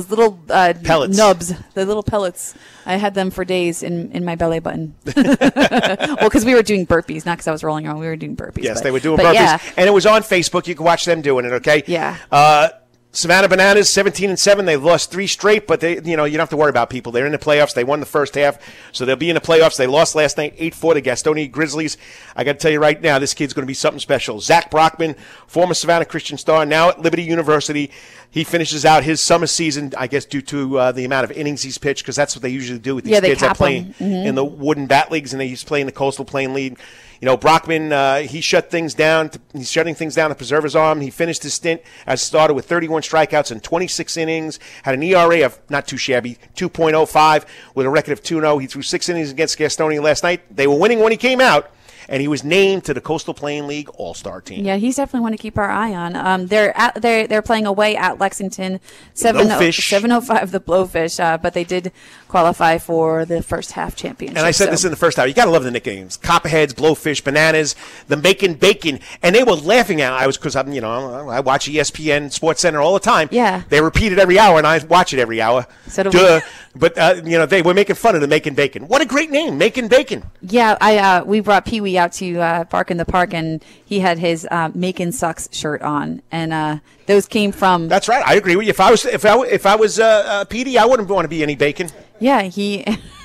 pellets. Nubs, the little pellets. I had them for days in my belly button. Well, because we were doing burpees, not because I was rolling around. We were doing burpees. Yes, they were doing burpees, yeah. And it was on Facebook. You can watch them doing it. Okay. Yeah. Savannah Bananas 17-7. They've lost 3 straight, but you don't have to worry about people. They're in the playoffs. They won the first half, so they'll be in the playoffs. They lost last night 8-4 to Gastonia Grizzlies. I got to tell you right now, this kid's going to be something special. Zach Brockman, former Savannah Christian star, now at Liberty University. He finishes out his summer season, I guess, due to the amount of innings he's pitched, because that's what they usually do with these kids that play in the wooden bat leagues, and they used to play in the Coastal Plain League. Brockman, he shut things down. He's shutting things down to preserve his arm. He finished his stint as a starter with 31 strikeouts and 26 innings, had an ERA of not too shabby, 2.05, with a record of 2-0. He threw 6 innings against Gastonia last night. They were winning when he came out, and he was named to the Coastal Plain League All-Star team. Yeah, he's definitely one to keep our eye on. They're playing away at Lexington, 705 the Blowfish, but they did qualify for the first half championship. And I said this in the first hour. You got to love the nicknames: Copperheads, Blowfish, Bananas, the Macon Bacon, and they were laughing at us because I watch ESPN Sports Center all the time. Yeah, they repeat it every hour, and I watch it every hour. So do we. But they were making fun of the Macon Bacon. What a great name, Macon Bacon. Yeah, we brought Pee Wee out to Bark in the Park, and he had his Macon Sucks shirt on, and those came from. That's right. I agree with you. If I was Petey, I wouldn't want to be any bacon. Yeah, he.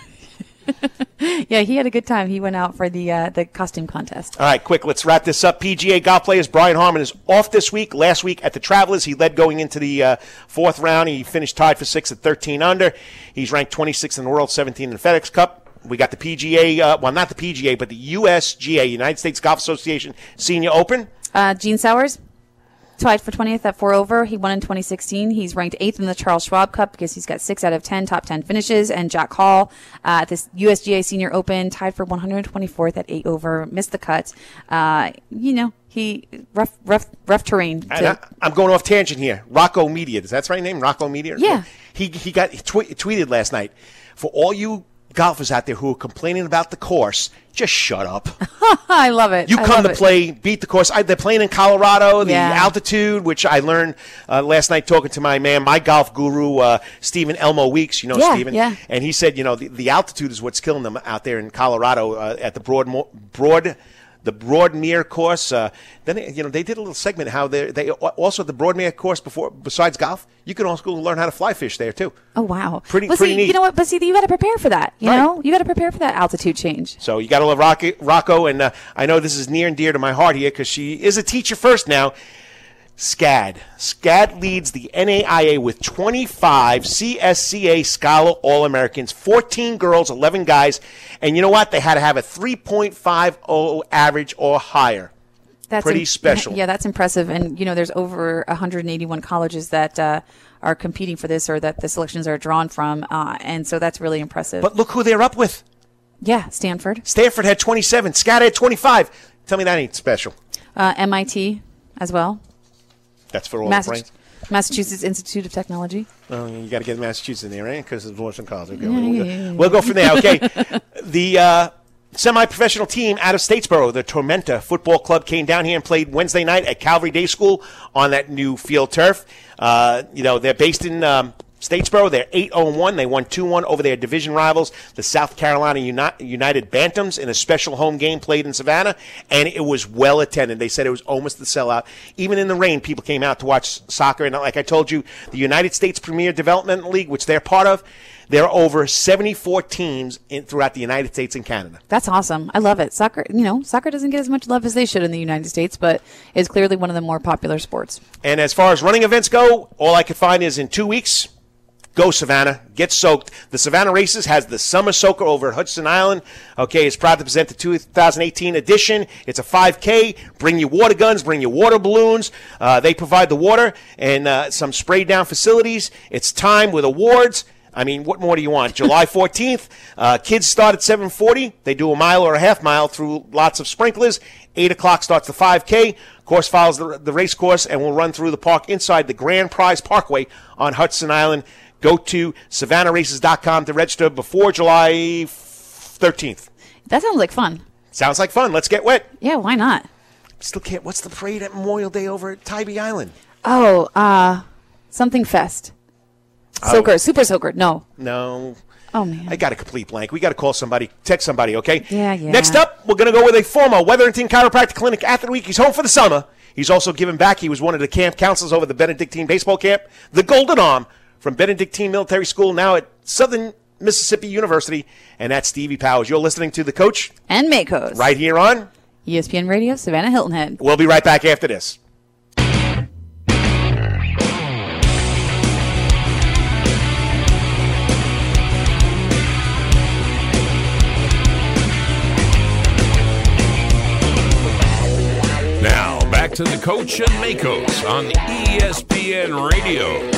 Yeah, he had a good time. He went out for the costume contest. All right, quick, let's wrap this up. PGA golf players, Brian Harman is off this week. Last week at the Travelers, he led going into the fourth round. He finished tied for 6th at 13 under. He's ranked 26th in the world, 17th in the FedEx Cup. We got the PGA, not the PGA, but the USGA, United States Golf Association Senior Open. Gene Sowers tied for 20th at 4 over. He won in 2016. He's ranked 8th in the Charles Schwab Cup because he's got 6 out of 10 top 10 finishes. And Jack Hall at this USGA Senior Open tied for 124th at 8 over. Missed the cut. He rough terrain. I'm going off tangent here. Rocco Media. Is that the right name? Rocco Media? Yeah. He tweeted last night, for all you golfers out there who are complaining about the course, just shut up. I love it. You come to play, beat the course. They're playing in Colorado, the altitude, which I learned last night talking to my golf guru, Stephen Elmo Weeks. You know Stephen? Yeah. And he said, the altitude is what's killing them out there in Colorado at the Broadmere course. Then they did a little segment how they also at the Broadmere course besides golf, you can also learn how to fly fish there too. Oh wow, pretty neat. You know what? But see, you got to prepare for that. You know, you got to prepare for that altitude change. So you got to love Rocco, and I know this is near and dear to my heart here because she is a teacher first now. SCAD. SCAD leads the NAIA with 25 CSCA Scholar All-Americans, 14 girls, 11 guys. And you know what? They had to have a 3.50 average or higher. That's pretty special. Yeah, that's impressive. And, there's over 181 colleges that are competing for this or that the selections are drawn from. And so that's really impressive. But look who they're up with. Yeah, Stanford. Stanford had 27. SCAD had 25. Tell me that ain't special. MIT as well. That's for all the brains. Massachusetts Institute of Technology. Oh, you got to get Massachusetts in there, right? Because it's Washington College. Okay, we'll go from there. Okay. The semi-professional team out of Statesboro, the Tormenta Football Club, came down here and played Wednesday night at Calvary Day School on that new field turf. They're based in Statesboro. They're 8-0-1. They won 2-1 over their division rivals, the South Carolina United Bantams, in a special home game played in Savannah, and it was well attended. They said it was almost the sellout. Even in the rain, people came out to watch soccer. And like I told you, the United States Premier Development League, which they're part of, there are over 74 teams throughout the United States and Canada. That's awesome. I love it. Soccer, soccer doesn't get as much love as they should in the United States, but it's clearly one of the more popular sports. And as far as running events go, all I could find is in 2 weeks, go Savannah, get soaked. The Savannah Races has the Summer Soaker over at Hudson Island. Okay, it's proud to present the 2018 edition. It's a 5K. Bring your water guns, bring your water balloons. They provide the water and some spray down facilities. It's time with awards. I mean, what more do you want? July 14th, kids start at 7:40. They do a mile or a half mile through lots of sprinklers. 8 o'clock starts the 5K. Course follows the race course and will run through the park inside the Grand Prize Parkway on Hudson Island. Go to SavannahRaces.com to register before July 13th. That sounds like fun. Sounds like fun. Let's get wet. Yeah, why not? Still can't. What's the parade at Memorial Day over at Tybee Island? Oh, something fest. Soaker, Super Soaker. No. Oh, man. I got a complete blank. We got to call somebody, text somebody, okay? Yeah. Next up, we're going to go with a former Wetherington Chiropractic Clinic Athlete of the Week. He's home for the summer. He's also giving back. He was one of the camp counselors over the Benedictine Baseball Camp. The Golden Arm from Benedictine Military School, now at Southern Mississippi University, and that's Stevie Powers. You're listening to The Coach and Makos right here on ESPN Radio, Savannah Hilton Head. We'll be right back after this. Now, back to The Coach and Makos on ESPN Radio.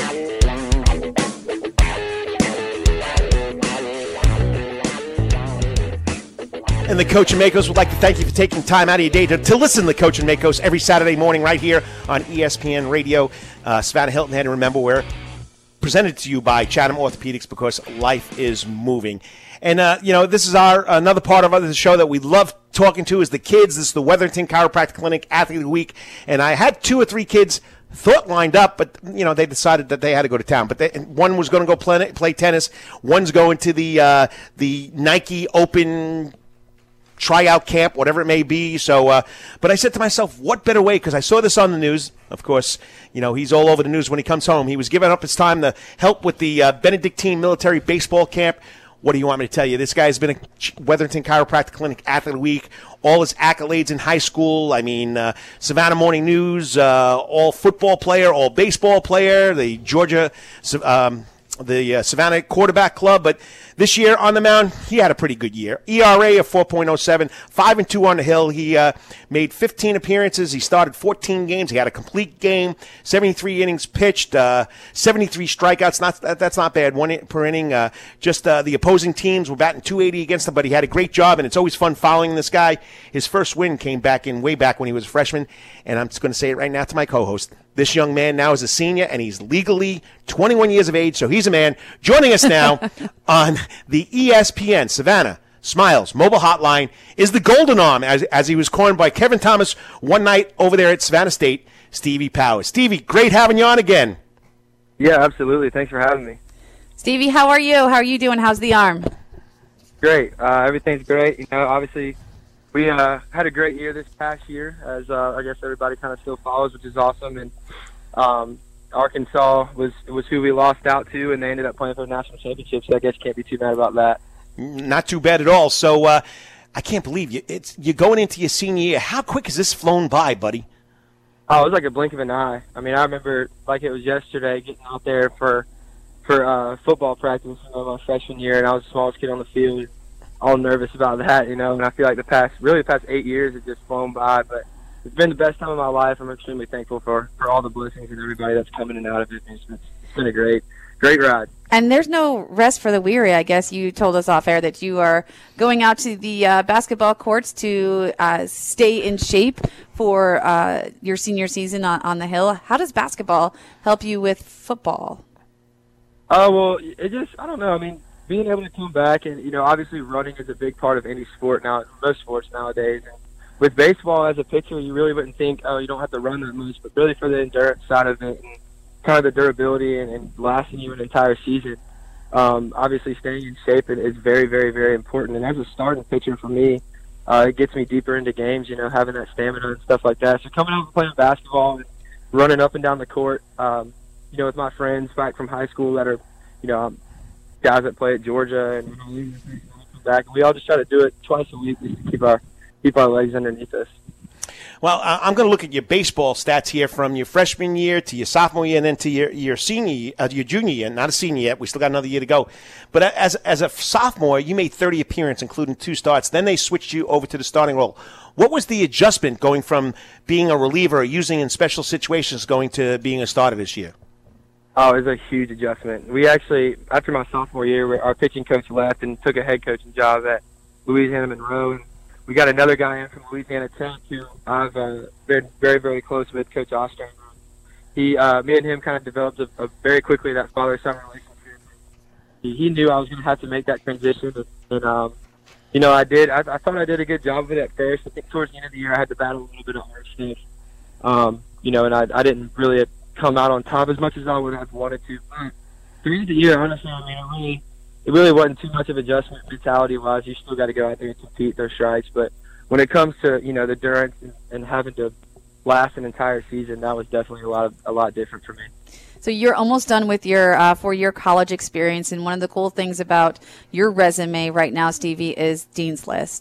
And the Coach and Makos would like to thank you for taking time out of your day to listen to the Coach and Makos every Saturday morning right here on ESPN Radio. Savannah Hilton Head, and remember, we're presented to you by Chatham Orthopedics because life is moving. And, this is another part of the show that we love talking to is the kids. This is the Wetherington Chiropractic Clinic Athlete of the Week. And I had 2 or 3 kids lined up, but, they decided that they had to go to town. But one was going to go play tennis. One's going to the Nike Open tryout camp, whatever it may be. So, but I said to myself, what better way? Because I saw this on the news. Of course, he's all over the news when he comes home. He was giving up his time to help with the Benedictine Military Baseball Camp. What do you want me to tell you? This guy's been a Wetherington Chiropractic Clinic Athlete of the Week. All his accolades in high school. I mean, Savannah Morning News, all football player, all baseball player, the Georgia, the Savannah Quarterback Club. But this year on the mound, he had a pretty good year. ERA of 4.07, 5-2 on the hill. He made 15 appearances. He started 14 games. He had a complete game, 73 innings pitched, 73 strikeouts. That's not bad, 1 per inning. The opposing teams were batting .280 against him, but he had a great job, and it's always fun following this guy. His first win came way back when he was a freshman, and I'm just going to say it right now to my co-host. This young man now is a senior, and he's legally 21 years of age, so he's a man. Joining us now on the ESPN Savannah Smiles mobile hotline is the Golden Arm, as he was coined by Kevin Thomas one night over there at Savannah State, Stevie Powers. Stevie, great having you on again. Yeah, absolutely. Thanks for having me. Stevie, how are you? How are you doing? How's the arm? Great. Everything's great. Obviously, we had a great year this past year, as I guess everybody kind of still follows, which is awesome. And Arkansas was who we lost out to, and they ended up playing for the national championship. So I guess can't be too mad about that. Not too bad at all. So I can't believe you're going into your senior year. How quick has this flown by, buddy? Oh, it was like a blink of an eye. I mean, I remember like it was yesterday getting out there for football practice my freshman year, and I was the smallest kid on the field, all nervous about that, and I feel like the past 8 years have just flown by, but it's been the best time of my life. I'm extremely thankful for all the blessings and everybody that's coming in and out of it. It's been a great ride. And there's no rest for the weary. I guess you told us off air that you are going out to the basketball courts to stay in shape for your senior season on the Hill. How does basketball help you with football? Well, I don't know. I mean, being able to come back and, obviously running is a big part of any sport now, most sports nowadays. And with baseball as a pitcher, you really wouldn't think, you don't have to run that much, but really for the endurance side of it and kind of the durability and lasting you an entire season, obviously staying in shape is very, very, very important. And as a starting pitcher for me, it gets me deeper into games, having that stamina and stuff like that. So coming out and playing basketball and running up and down the court, with my friends back from high school that are, guys that play at Georgia and back, and we all just try to do it twice a week just to keep our legs underneath us. Well, I'm going to look at your baseball stats here from your freshman year to your sophomore year and then to your senior, your junior year. Not a senior yet. We still got another year to go. But as a sophomore, you made 30 appearances, including 2 starts. Then they switched you over to the starting role. What was the adjustment going from being a reliever or using in special situations going to being a starter this year? Oh, it was a huge adjustment. We actually, after my sophomore year, our pitching coach left and took a head coaching job at Louisiana Monroe. And we got another guy in from Louisiana Tech who I've been very, very close with, Coach Ostrander. Me and him kind of developed a very quickly that father-son relationship. He knew I was going to have to make that transition, and I did. I thought I did a good job of it at first. I think towards the end of the year I had to battle a little bit of heart stuff, and I didn't really come out on top as much as I would have wanted to. But through the year, honestly, I mean, it really wasn't too much of adjustment mentality-wise. You still got to go out there and compete those strikes. But when it comes to, the endurance and having to last an entire season, that was definitely a lot different for me. So you're almost done with your 4-year college experience, and one of the cool things about your resume right now, Stevie, is Dean's List.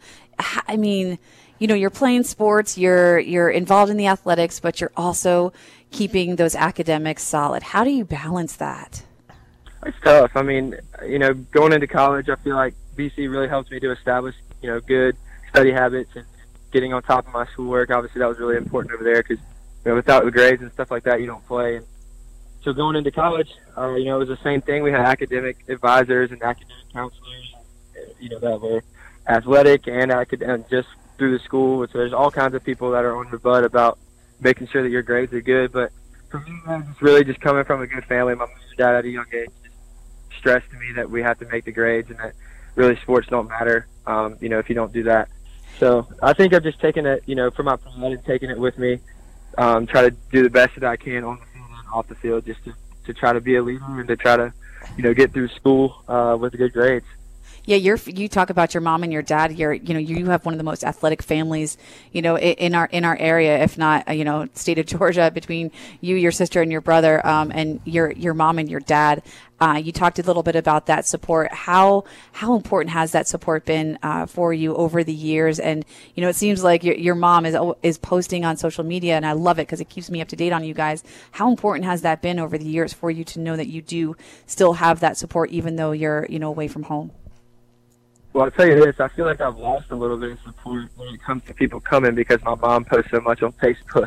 I mean, you're playing sports, you're involved in the athletics, but you're also keeping those academics solid. How do you balance that? It's tough. I mean, going into college, I feel like BC really helped me to establish, good study habits and getting on top of my schoolwork. Obviously, that was really important over there because, without the grades and stuff like that, you don't play. And so going into college, it was the same thing. We had academic advisors and academic counselors, that were athletic and just through the school. So there's all kinds of people that are on your butt about making sure that your grades are good. But for me, it's really just coming from a good family. My mom and dad at a young age just stressed to me that we have to make the grades and that really sports don't matter, if you don't do that. So I think I've just taken it, for my pride and taken it with me, try to do the best that I can on the field and off the field just to try to be a leader and to try to, get through school with good grades. Yeah, you talk about your mom and your dad. You have one of the most athletic families, in our area, if not, state of Georgia, between you, your sister, and your brother, and your mom and your dad. You talked a little bit about that support. How important has that support been for you over the years? And it seems like your mom is posting on social media, and I love it because it keeps me up to date on you guys. How important has that been over the years for you to know that you do still have that support, even though you're away from home? Well, I'll tell you this, I feel like I've lost a little bit of support when it comes to people coming because my mom posts so much on Facebook.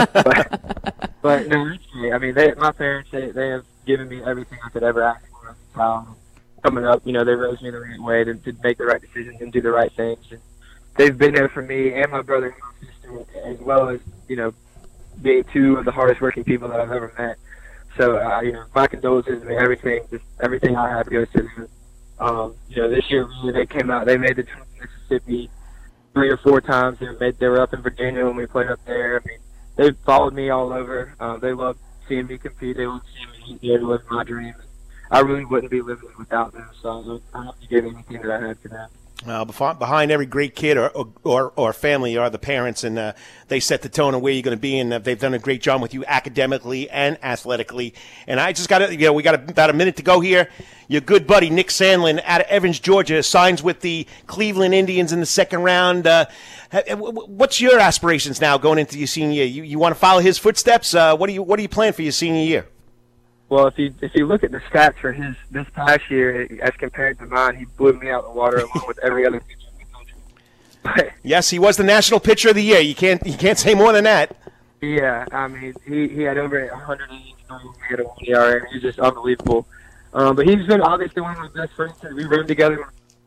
but no, it's great. I mean, my parents, they have given me everything I could ever ask for as a child. Coming up, they raised me the right way to make the right decisions and do the right things. And they've been there for me and my brother and my sister, as well as, being 2 of the hardest working people that I've ever met. So, my condolences and everything I have goes to them. This year they came out. They made the trip to Mississippi 3 or 4 times. They were up in Virginia when we played up there. I mean, they followed me all over. They love seeing me compete. They love seeing me live my dream. I really wouldn't be living without them. So I have to give anything that I had to them. Behind every great kid or family are the parents, and they set the tone of where you're going to be, and they've done a great job with you academically and athletically. And I just got to, we got about a minute to go here. Your good buddy Nick Sandlin out of Evans, Georgia, signs with the Cleveland Indians in the second round. What's your aspirations now going into your senior year? You want to follow his footsteps? What do you plan for your senior year? Well, if you look at the stats for this past year as compared to mine, he blew me out of the water along with every other pitcher in the country. But, yes, he was the National Pitcher of the Year. You can't say more than that. Yeah, I mean, he had over 100 innings, he had a 1 ERA. He was just unbelievable. But he's been obviously one of my best friends. We roomed together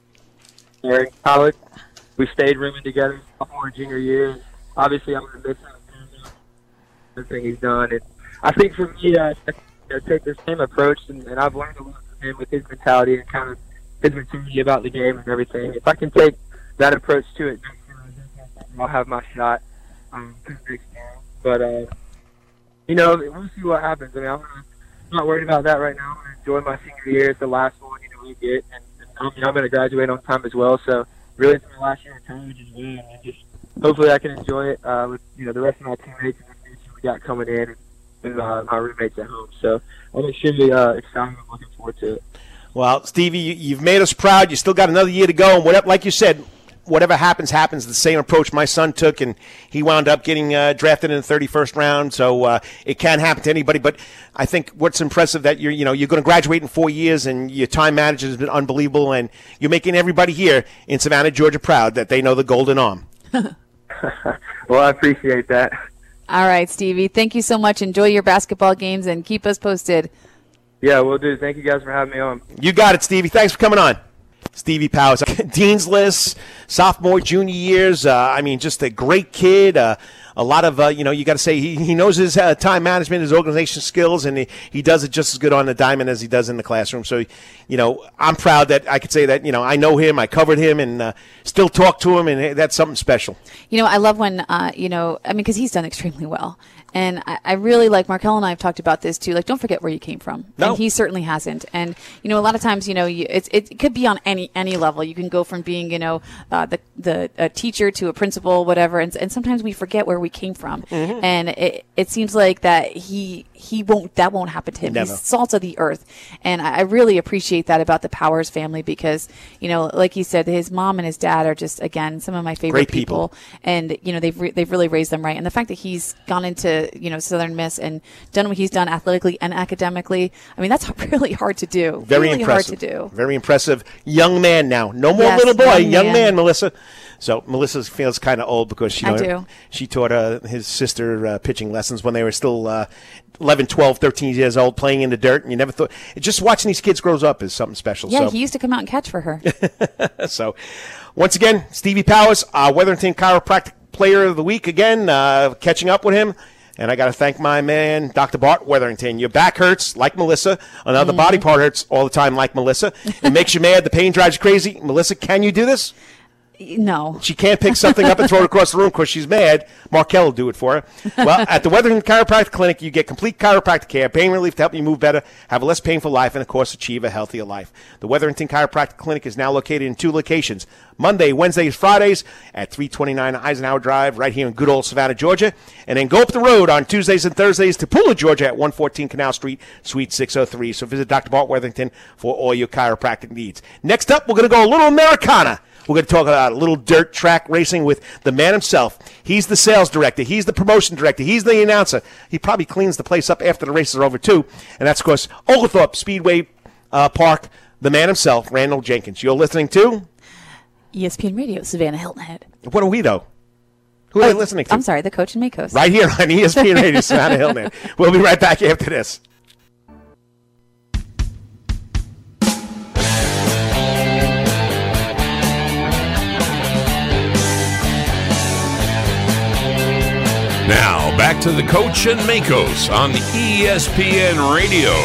in college. We stayed rooming together sophomore and junior year. Obviously, I'm going to miss him. Everything he's done. And I think for me, take the same approach, and I've learned a lot from him with his mentality and kind of his maturity about the game and everything. If I can take that approach to it, I'll have my shot next year. But, we'll see what happens. I mean, I'm not worried about that right now. I'm going to enjoy my senior year. It's the last one we get, and I'm going to graduate on time as well. So, really, it's my last year in college as well, and just hopefully I can enjoy it with the rest of my teammates and the future we got coming in. And my roommates at home. So I'm extremely excited. I'm looking forward to it. Well, Stevie, you've made us proud. You still got another year to go. And whatever, like you said, whatever happens. The same approach my son took, and he wound up getting drafted in the 31st round. So it can happen to anybody. But I think what's impressive that you're going to graduate in 4 years, and your time management has been unbelievable, and you're making everybody here in Savannah, Georgia, proud that they know the Golden Arm. Well, I appreciate that. All right, Stevie. Thank you so much. Enjoy your basketball games and keep us posted. Yeah, we'll do. Thank you guys for having me on. You got it, Stevie. Thanks for coming on. Stevie Powers, Dean's List, sophomore, junior years. Just a great kid. A lot of, you got to say he knows his time management, his organization skills, and he does it just as good on the diamond as he does in the classroom. So, I'm proud that I could say that, I know him, I covered him, and still talk to him, and that's something special. I love when, because he's done extremely well. And I really like, Markel and I have talked about this too, like, don't forget where you came from. No. And he certainly hasn't. And, a lot of times, it could be on any level. You can go from being, a teacher to a principal, whatever. And sometimes we forget where we came from. Mm-hmm. And it seems like that that won't happen to him. Never. He's salt of the earth. And I really appreciate that about the Powers family because, like you said, his mom and his dad are just, again, some of my favorite great people. And, they've really raised them right. And the fact that he's gone into, Southern Miss and done what he's done athletically and academically, that's really hard to do. Very really impressive. Hard to do. Very impressive. Young man now. No more little boy. Young man, Melissa. So Melissa feels kind of old because she taught his sister pitching lessons when they were still 11, 12, 13 years old, playing in the dirt, and you never thought. Just watching these kids grow up is something special. Yeah, he used to come out and catch for her. So, once again, Stevie Powers, Weatherington Chiropractic Player of the Week again, catching up with him. And I got to thank my man, Dr. Bart Weatherington. Your back hurts like Melissa. Another body part hurts all the time like Melissa. It makes you mad. The pain drives you crazy. Melissa, can you do this? No. She can't pick something up and throw it across the room because she's mad. Markel will do it for her. Well, at the Weatherington Chiropractic Clinic, you get complete chiropractic care, pain relief to help you move better, have a less painful life, and, of course, achieve a healthier life. The Weatherington Chiropractic Clinic is now located in 2 locations, Monday, Wednesdays, Fridays at 329 Eisenhower Drive right here in good old Savannah, Georgia, and then go up the road on Tuesdays and Thursdays to Pooler, Georgia at 114 Canal Street, Suite 603. So visit Dr. Bart Weatherington for all your chiropractic needs. Next up, we're going to go a little Americana. We're going to talk about a little dirt track racing with the man himself. He's the sales director. He's the promotion director. He's the announcer. He probably cleans the place up after the races are over, too. And that's, of course, Oglethorpe Speedway Park, the man himself, Randall Jenkins. You're listening to ESPN Radio, Savannah Hilton Head. What are we, though? Who are they listening to? I'm sorry, the Coach and Makos. Right here on ESPN Radio, Savannah Hilton Head. We'll be right back after this. Now, back to the Coach and Makos on ESPN Radio.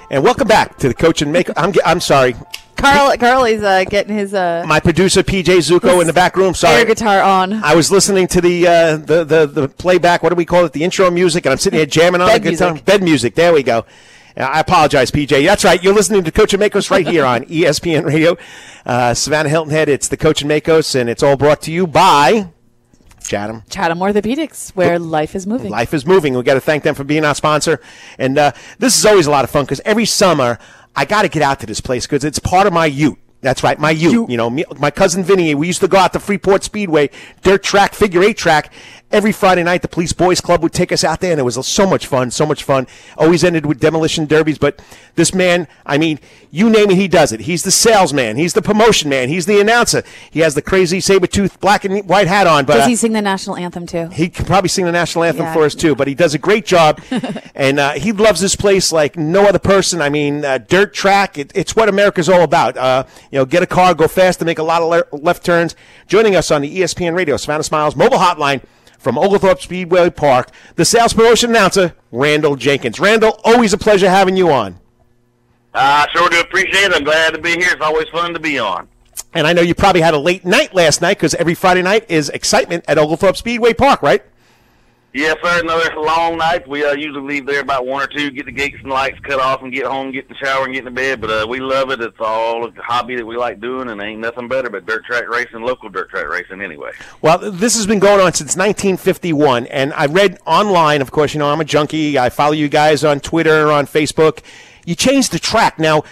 And welcome back to the Coach and Makeover. I'm sorry. Carl is getting his my producer PJ Zuko in the back room. Sorry, air guitar on. I was listening to the playback. What do we call it? The intro music, and I'm sitting here jamming on the guitar. Bed music. There we go. I apologize, PJ. That's right. You're listening to Coach and Makos right here on ESPN Radio, Savannah Hilton Head. It's the Coach and Makos, and it's all brought to you by Chatham Orthopedics, where life is moving. Life is moving. We got to thank them for being our sponsor. And this is always a lot of fun because every summer I got to get out to this place because it's part of my ute. That's right, my ute. You know, my cousin Vinny, we used to go out to Freeport Speedway, dirt track, figure eight track. Every Friday night, the Police Boys Club would take us out there, and it was so much fun, so much fun. Always ended with demolition derbies, but this man, I mean, you name it, he does it. He's the salesman. He's the promotion man. He's the announcer. He has the crazy saber-tooth black and white hat on. But does he sing the national anthem, too? He could probably sing the national anthem for us, too, but he does a great job, and he loves this place like no other person. I mean, dirt track, it's what America's all about. Get a car, go fast, and make a lot of left turns. Joining us on the ESPN Radio Savannah Smiles mobile hotline, from Oglethorpe Speedway Park, the sales promotion announcer, Randall Jenkins. Randall, always a pleasure having you on. I sure do appreciate it. I'm glad to be here. It's always fun to be on. And I know you probably had a late night last night because every Friday night is excitement at Oglethorpe Speedway Park, right? Yes, sir. Another long night. We usually leave there about 1 or 2, get the gates and lights cut off, and get home, get in the shower, and get in bed. But we love it. It's all a hobby that we like doing, and ain't nothing better but dirt track racing, local dirt track racing anyway. Well, this has been going on since 1951, and I read online, of course, I'm a junkie. I follow you guys on Twitter, on Facebook. You changed the track. Now,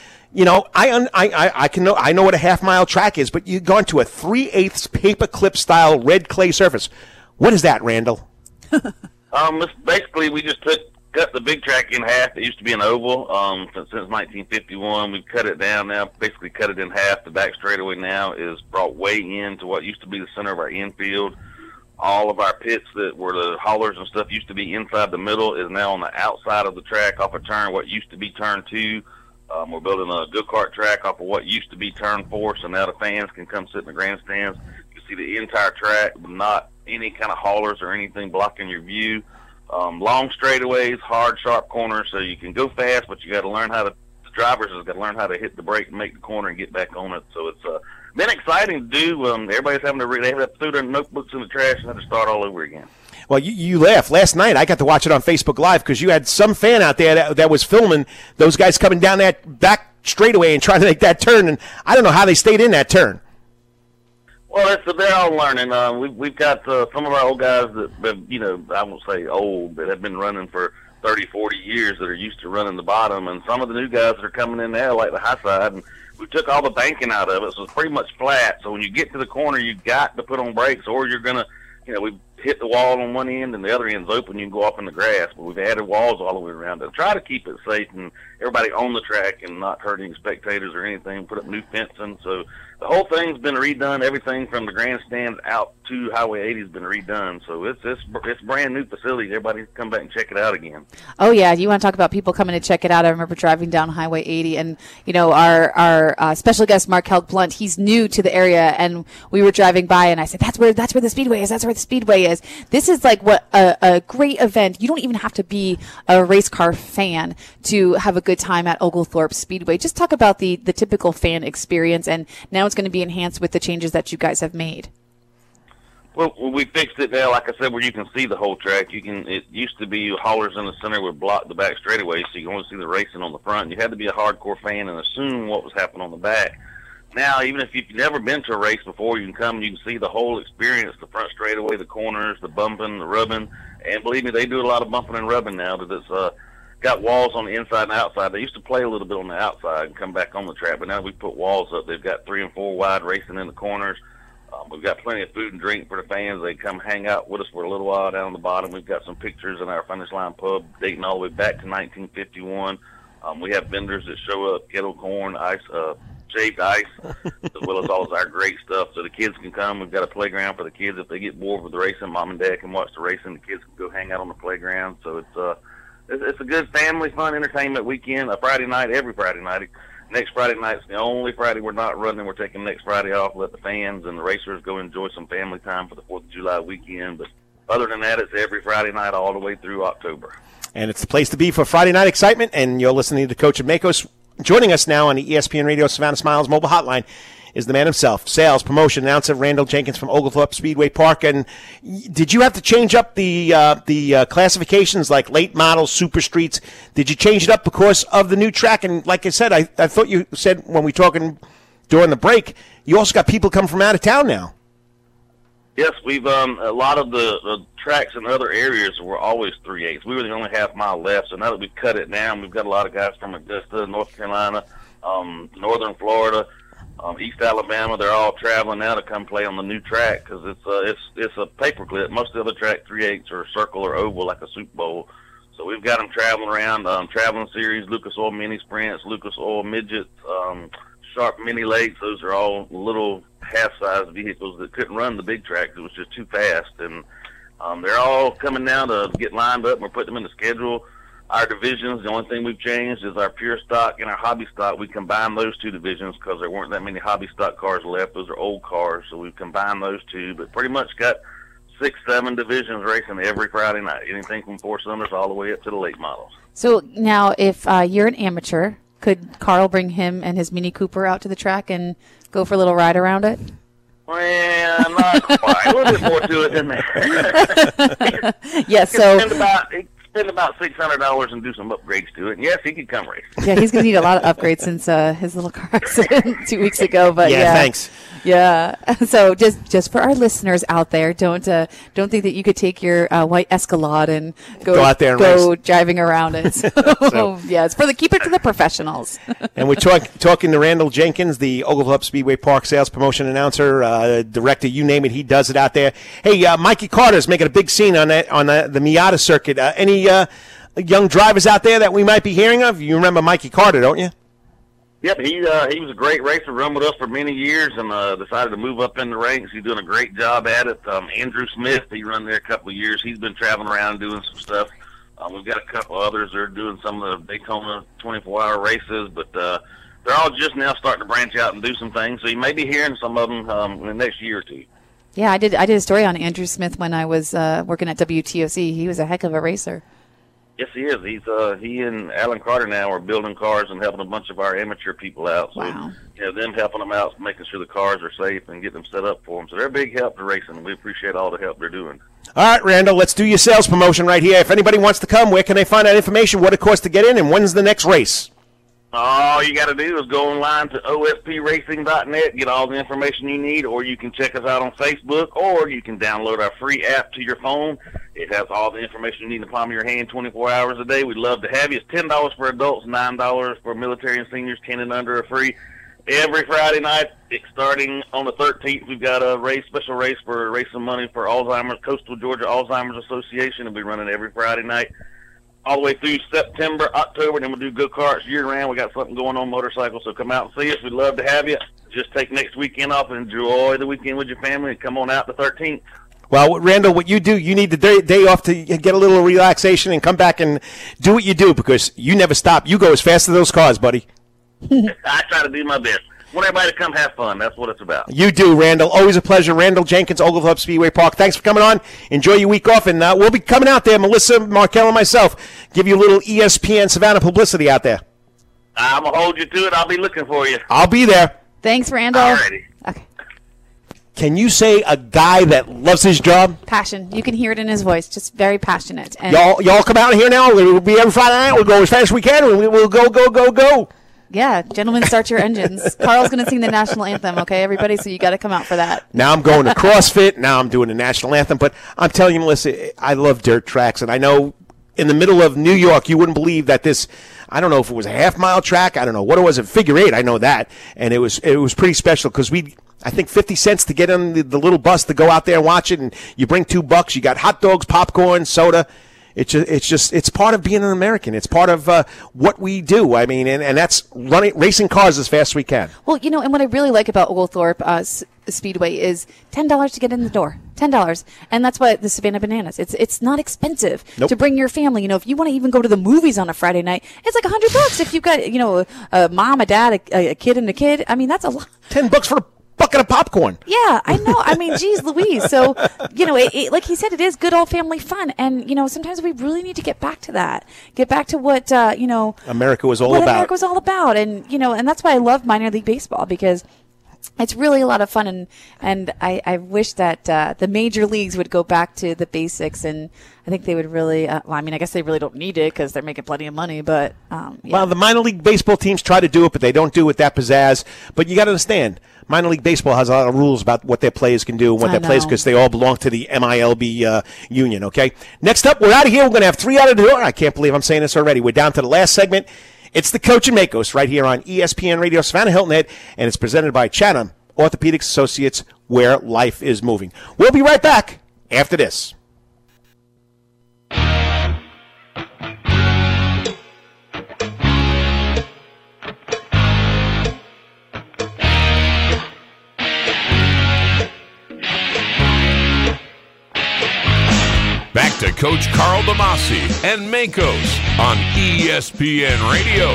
I know what a half-mile track is, but you've gone to a 3/8 paperclip style red clay surface. What is that, Randall? Basically, we just cut the big track in half. It used to be an oval since 1951. We've cut it down now, basically cut it in half. The back straightaway now is brought way into what used to be the center of our infield. All of our pits that were the haulers and stuff used to be inside the middle is now on the outside of the track off a turn, what used to be turn 2. We're building a go-kart track off of what used to be turn 4, so now the fans can come sit in the grandstands. You can see the entire track, not any kind of haulers or anything blocking your view. Long straightaways, hard, sharp corners, so you can go fast, but you got to learn the drivers have got to learn how to hit the brake and make the corner and get back on it. So it's been exciting to do. Everybody's having to they have to throw their notebooks in the trash and have to start all over again. Well, you laugh. Last night I got to watch it on Facebook Live because you had some fan out there that was filming those guys coming down that back straightaway and trying to make that turn, and I don't know how they stayed in that turn. Well, they're all learning. We've got some of our old guys that have, I won't say old, but have been running for 30, 40 years that are used to running the bottom, and some of the new guys that are coming in now, like the high side, and we took all the banking out of it, so it's pretty much flat. So when you get to the corner, you got to put on brakes, or you're going to, we hit the wall on one end and the other end's open, you can go off in the grass. But we've added walls all the way around to try to keep it safe and everybody on the track and not hurting spectators or anything, put up new fencing. So the whole thing's been redone. Everything from the grandstands out to Highway 80 has been redone. So it's a brand new facility. Everybody can come back and check it out again. Oh yeah, you want to talk about people coming to check it out? I remember driving down Highway 80, and our special guest Mark Helg Blunt, he's new to the area, and we were driving by, and I said, "That's where the Speedway is. That's where the Speedway is." This is like what a great event. You don't even have to be a race car fan to have a good time at Oglethorpe Speedway. Just talk about the typical fan experience, and now it's going to be enhanced with the changes that you guys have made. Well, we fixed it now, like I said, where you can see the whole track. It used to be haulers in the center would block the back straightaway, so you can only see the racing on the front. You had to be a hardcore fan and assume what was happening on the back. Now, even if you've never been to a race before, you can come and you can see the whole experience, the front straightaway, the corners, the bumping, the rubbing. And believe me, they do a lot of bumping and rubbing now that it's got walls on the inside and outside. They used to play a little bit on the outside and come back on the track, but now we put walls up. They've got 3 and 4 wide racing in the corners. We've got plenty of food and drink for the fans. They come hang out with us for a little while down the bottom. We've got some pictures in our Finish Line pub dating all the way back to 1951. We have vendors that show up, kettle corn, ice, shaved ice, as well as all of our great stuff. So the kids can come. We've got a playground for the kids. If they get bored with the racing, mom and dad can watch the racing. The kids can go hang out on the playground. So it's a good family fun entertainment weekend, a Friday night, every Friday night. Next Friday night's the only Friday we're not running. We're taking next Friday off, let the fans and the racers go enjoy some family time for the 4th of July weekend. But other than that, it's every Friday night all the way through October. And it's the place to be for Friday night excitement, and you're listening to Coach and Makos. Joining us now on the ESPN Radio Savannah Smiles mobile hotline is the man himself, sales, promotion announcer Randall Jenkins from Oglethorpe Speedway Park. And did you have to change up the classifications like late models, super streets? Did you change it up because of the new track? And like I said, I thought you said when we were talking during the break, you also got people coming from out of town now. Yes, we've a lot of the tracks in other areas were always 3/8. We were the only half-mile left, so now that we've cut it down, we've got a lot of guys from Augusta, North Carolina, northern Florida, East Alabama. They're all traveling now to come play on the new track because it's a paperclip. Most of the other track 3/8 are circle or oval like a Super Bowl. So we've got them traveling around, traveling series, Lucas Oil Mini Sprints, Lucas Oil Midgets, Sharp Mini Lakes. Those are all little half-size vehicles that couldn't run the big tracks. It was just too fast. And they're all coming now to get lined up, and we're putting them in the schedule. Our divisions, the only thing we've changed is our pure stock and our hobby stock. We combined those two divisions because there weren't that many hobby stock cars left. Those are old cars, so we've combined those two. But pretty much got 6-7 divisions racing every Friday night, anything from 4-cylinders all the way up to the late models. So now if you're an amateur, could Carl bring him and his Mini Cooper out to the track and go for a little ride around it? Well, not quite. A little bit more to it than that. Yes, so spend about $600 and do some upgrades to it. And yes, he could come race. Yeah, he's going to need a lot of upgrades since his little car accident 2 weeks ago. But yeah, thanks. Yeah. So just for our listeners out there, don't think that you could take your white Escalade and go out there and go race. driving around it. So, yeah, it's keep it to the professionals. And we're talking to Randall Jenkins, the Oglethorpe Speedway Park sales promotion announcer, director, you name it, he does it out there. Hey, Mikey Carter's making a big scene on the Miata circuit. Any young drivers out there that we might be hearing of? You remember Mikey Carter, don't you? Yep, he was a great racer, run with us for many years, and decided to move up in the ranks. He's doing a great job at it. Andrew Smith, he run there a couple of years. He's been traveling around doing some stuff. We've got a couple others that are doing some of the Daytona 24-hour races, but they're all just now starting to branch out and do some things. So you may be hearing some of them in the next year or two. Yeah, I did a story on Andrew Smith when I was working at WTOC. He was a heck of a racer. Yes, he is. He and Alan Carter now are building cars and helping a bunch of our amateur people out. So, wow. Them helping them out, making sure the cars are safe and getting them set up for them. So they're a big help to racing. We appreciate all the help they're doing. All right, Randall, let's do your sales promotion right here. If anybody wants to come, where can they find out information, what it costs to get in, and when's the next race? All you got to do is go online to ospracing.net, get all the information you need, or you can check us out on Facebook, or you can download our free app to your phone. It has all the information you need in the palm of your hand 24 hours a day. We'd love to have you. It's $10 for adults, $9 for military and seniors, 10 and under are free. Every Friday night, starting on the 13th, we've got a special race for raising money for Alzheimer's, Coastal Georgia Alzheimer's Association. It'll be running every Friday night all the way through September, October, then we'll do go-karts year-round. We got something going on motorcycles, so come out and see us. We'd love to have you. Just take next weekend off and enjoy the weekend with your family and come on out the 13th. Well, Randall, what you do, you need the day off to get a little relaxation and come back and do what you do because you never stop. You go as fast as those cars, buddy. I try to do my best. I want everybody to come have fun. That's what it's about. You do, Randall. Always a pleasure. Randall Jenkins, Oglethorpe Speedway Park. Thanks for coming on. Enjoy your week off, and we'll be coming out there, Melissa, Markel, and myself, give you a little ESPN Savannah publicity out there. I'm going to hold you to it. I'll be looking for you. I'll be there. Thanks, Randall. Alrighty. Okay. Can you say a guy that loves his job? Passion. You can hear it in his voice. Just very passionate. And Y'all come out here now. We'll be every Friday night. We'll go as fast as we can, and we'll go. Yeah, gentlemen, start your engines. Carl's going to sing the national anthem, okay, everybody? So you got to come out for that. Now I'm going to CrossFit. Now I'm doing the national anthem. But I'm telling you, Melissa, I love dirt tracks. And I know in the middle of New York, you wouldn't believe that this, I don't know if it was a half-mile track. I don't know what it was. A figure eight, I know that. And it was pretty special because I think 50 cents to get on the little bus to go out there and watch it. And you bring $2. You got hot dogs, popcorn, soda. It's part of being an American. It's part of what we do. I mean, and that's racing cars as fast as we can. Well, and what I really like about Oglethorpe Speedway is $10 to get in the door. $10. And that's why the Savannah Bananas. It's not expensive to bring your family. If you want to even go to the movies on a Friday night, it's like $100 if you've got, a mom, a dad, a kid, and a kid. I mean, that's a lot. $10 for bucket of popcorn. Yeah, I know. I mean, geez, Louise. So, like he said, it is good old family fun. And, sometimes we really need to get back to that. Get back to what, America was all what about. America was all about. And, and that's why I love minor league baseball, because it's really a lot of fun, and I wish that the major leagues would go back to the basics, and I think they would really. I guess they really don't need it because they're making plenty of money. But yeah. Well, the minor league baseball teams try to do it, but they don't do it with that pizzazz. But you got to understand, minor league baseball has a lot of rules about what their players can do and what their players, because they all belong to the MILB union. Okay. Next up, we're out of here. We're going to have 3 out of the door. I can't believe I'm saying this already. We're down to the last segment. It's the Coach and Makos right here on ESPN Radio Savannah Hilton Head, and it's presented by Chatham Orthopedics Associates, where life is moving. We'll be right back after this. Back to Coach Carl DeMasi and Makos on ESPN Radio.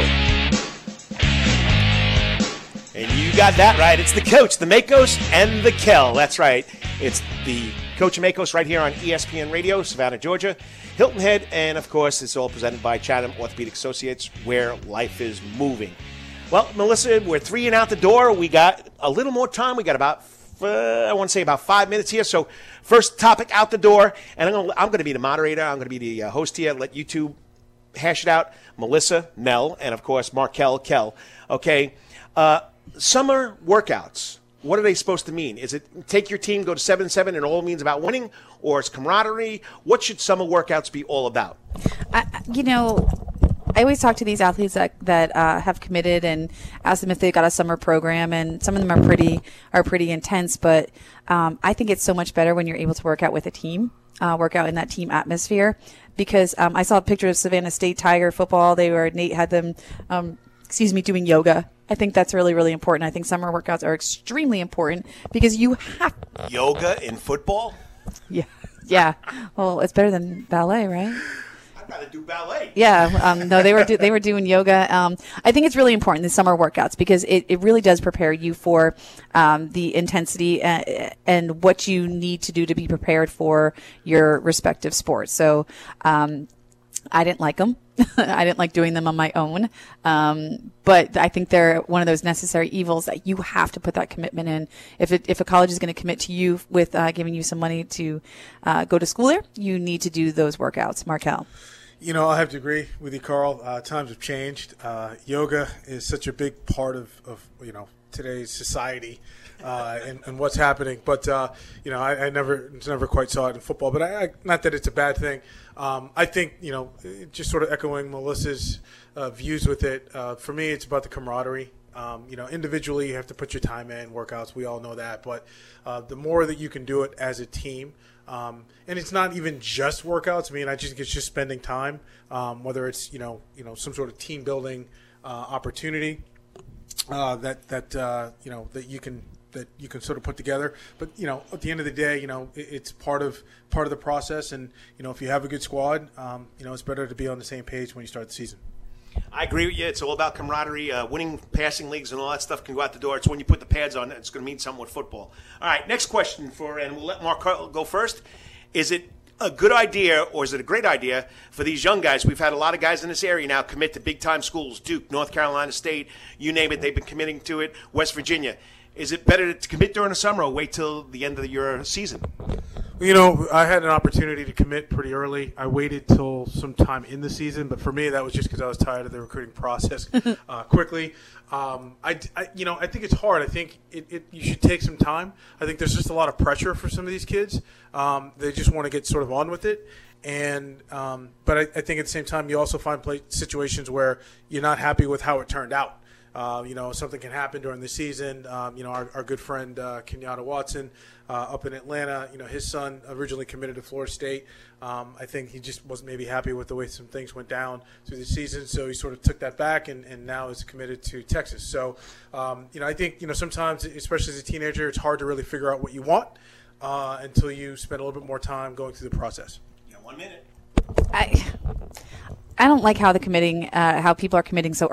And you got that right. It's the Coach, the Makos, and the Kel. That's right. It's the Coach and Makos right here on ESPN Radio, Savannah, Georgia, Hilton Head, and, of course, it's all presented by Chatham Orthopedic Associates, where life is moving. Well, Melissa, we're 3 and out the door. We got a little more time. We got about, about 5 minutes here. So first topic out the door, and I'm going to be the moderator. I'm going to be the host here. Let you two hash it out. Melissa, Mel, and, of course, Markel, Kel. Okay. Summer workouts, what are they supposed to mean? Is it take your team, go to 7-7, and all means about winning, or it's camaraderie? What should summer workouts be all about? I always talk to these athletes that have committed and ask them if they've got a summer program, and some of them are pretty intense. But I think it's so much better when you're able to work out with a team, work out in that team atmosphere. Because I saw a picture of Savannah State Tiger football. Nate had them, doing yoga. I think that's really, really important. I think summer workouts are extremely important because you have yoga in football. Yeah. Well, it's better than ballet, right? I'd rather do ballet. Yeah. No, they were doing yoga. I think it's really important, the summer workouts, because it really does prepare you for the intensity and what you need to do to be prepared for your respective sports. So I didn't like them. I didn't like doing them on my own. But I think they're one of those necessary evils that you have to put that commitment in. If a college is going to commit to you with giving you some money to go to school there, you need to do those workouts. Markel. I have to agree with you, Carl. Times have changed. Yoga is such a big part of today's society and what's happening. But I never quite saw it in football. But I not that it's a bad thing. I think just sort of echoing Melissa's views with it. For me, it's about the camaraderie. Individually, you have to put your time in workouts. We all know that. But the more that you can do it as a team. And it's not even just workouts. I think it's just spending time, whether it's some sort of team building opportunity that you can sort of put together. But at the end of the day, it's part of the process. And if you have a good squad, it's better to be on the same page when you start the season. I agree with you. It's all about camaraderie. Winning passing leagues and all that stuff can go out the door. It's when you put the pads on, it's going to mean something with football. All right, next question and we'll let Mark go first. Is it a good idea or is it a great idea for these young guys? We've had a lot of guys in this area now commit to big-time schools, Duke, North Carolina State, you name it, they've been committing to it, West Virginia. Is it better to commit during the summer or wait till the end of your season? I had an opportunity to commit pretty early. I waited till sometime in the season, but for me, that was just because I was tired of the recruiting process quickly. I think it's hard. I think you should take some time. I think there's just a lot of pressure for some of these kids. They just want to get sort of on with it. But I think at the same time, you also find situations where you're not happy with how it turned out. Something can happen during the season. Our good friend Kenyatta Watson up in Atlanta, his son originally committed to Florida State. I think he just wasn't maybe happy with the way some things went down through the season, so he sort of took that back and now is committed to Texas. So, I think, sometimes, especially as a teenager, it's hard to really figure out what you want until you spend a little bit more time going through the process. 1 minute. I don't like how how people are committing so early.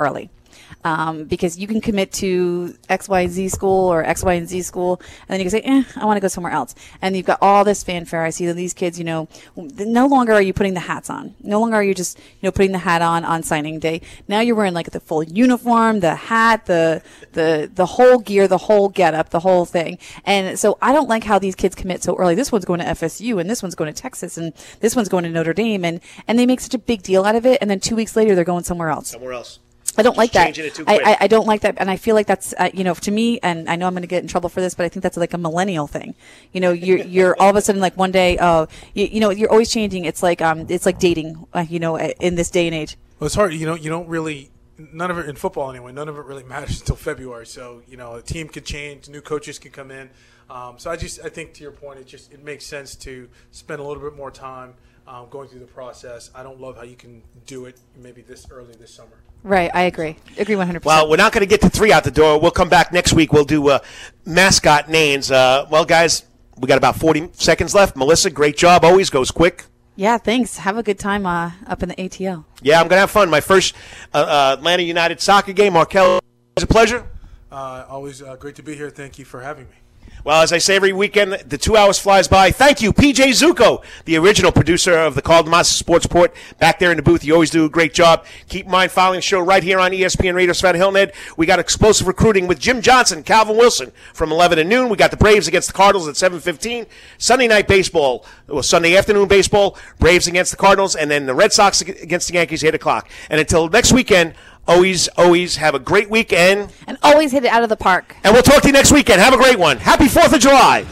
because you can commit to X, Y, and Z school or X, Y, and Z school, and then you can say, I want to go somewhere else. And you've got all this fanfare. I see that these kids, no longer are you putting the hats on. No longer are you just, putting the hat on signing day. Now you're wearing like the full uniform, the hat, the whole gear, the whole getup, the whole thing. And so I don't like how these kids commit so early. This one's going to FSU, and this one's going to Texas, and this one's going to Notre Dame, and they make such a big deal out of it, and then 2 weeks later they're going somewhere else. I don't like that. I don't like that, and I feel like that's to me, and I know I'm going to get in trouble for this, but I think that's like a millennial thing. You're all of a sudden like one day, you're always changing. It's like dating, in this day and age. Well, it's hard. You don't really. None of it in football anyway. None of it really matters until February. So a team could change, new coaches can come in. So I think to your point, it makes sense to spend a little bit more time going through the process. I don't love how you can do it maybe this early this summer. Right, I agree 100%. Well, we're not going to get to 3 out the door. We'll come back next week. We'll do mascot names. Well, guys, we got about 40 seconds left. Melissa, great job. Always goes quick. Yeah, thanks. Have a good time up in the ATL. Yeah, I'm going to have fun. My first Atlanta United soccer game. Markel, it was a pleasure. Always great to be here. Thank you for having me. Well, as I say every weekend, the 2 hours flies by. Thank you, PJ Zuko, the original producer of the Carl DeMasi Sports Report. Back there in the booth, you always do a great job. Keep in mind following the show right here on ESPN Radio Savannah Hilton Head. We got explosive recruiting with Jim Johnson, Calvin Wilson from 11 to noon. We got the Braves against the Cardinals at 7:15. Sunday night baseball, Sunday afternoon baseball, Braves against the Cardinals, and then the Red Sox against the Yankees at 8 o'clock. And until next weekend, always have a great weekend. And always hit it out of the park. And we'll talk to you next weekend. Have a great one. Happy 4th of July.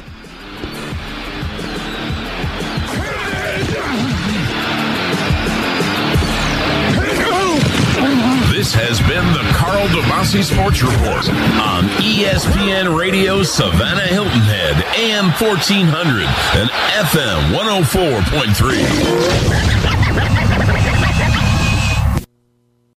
This has been the Carl DeMasi Sports Report on ESPN Radio Savannah Hilton Head, AM 1400 and FM 104.3.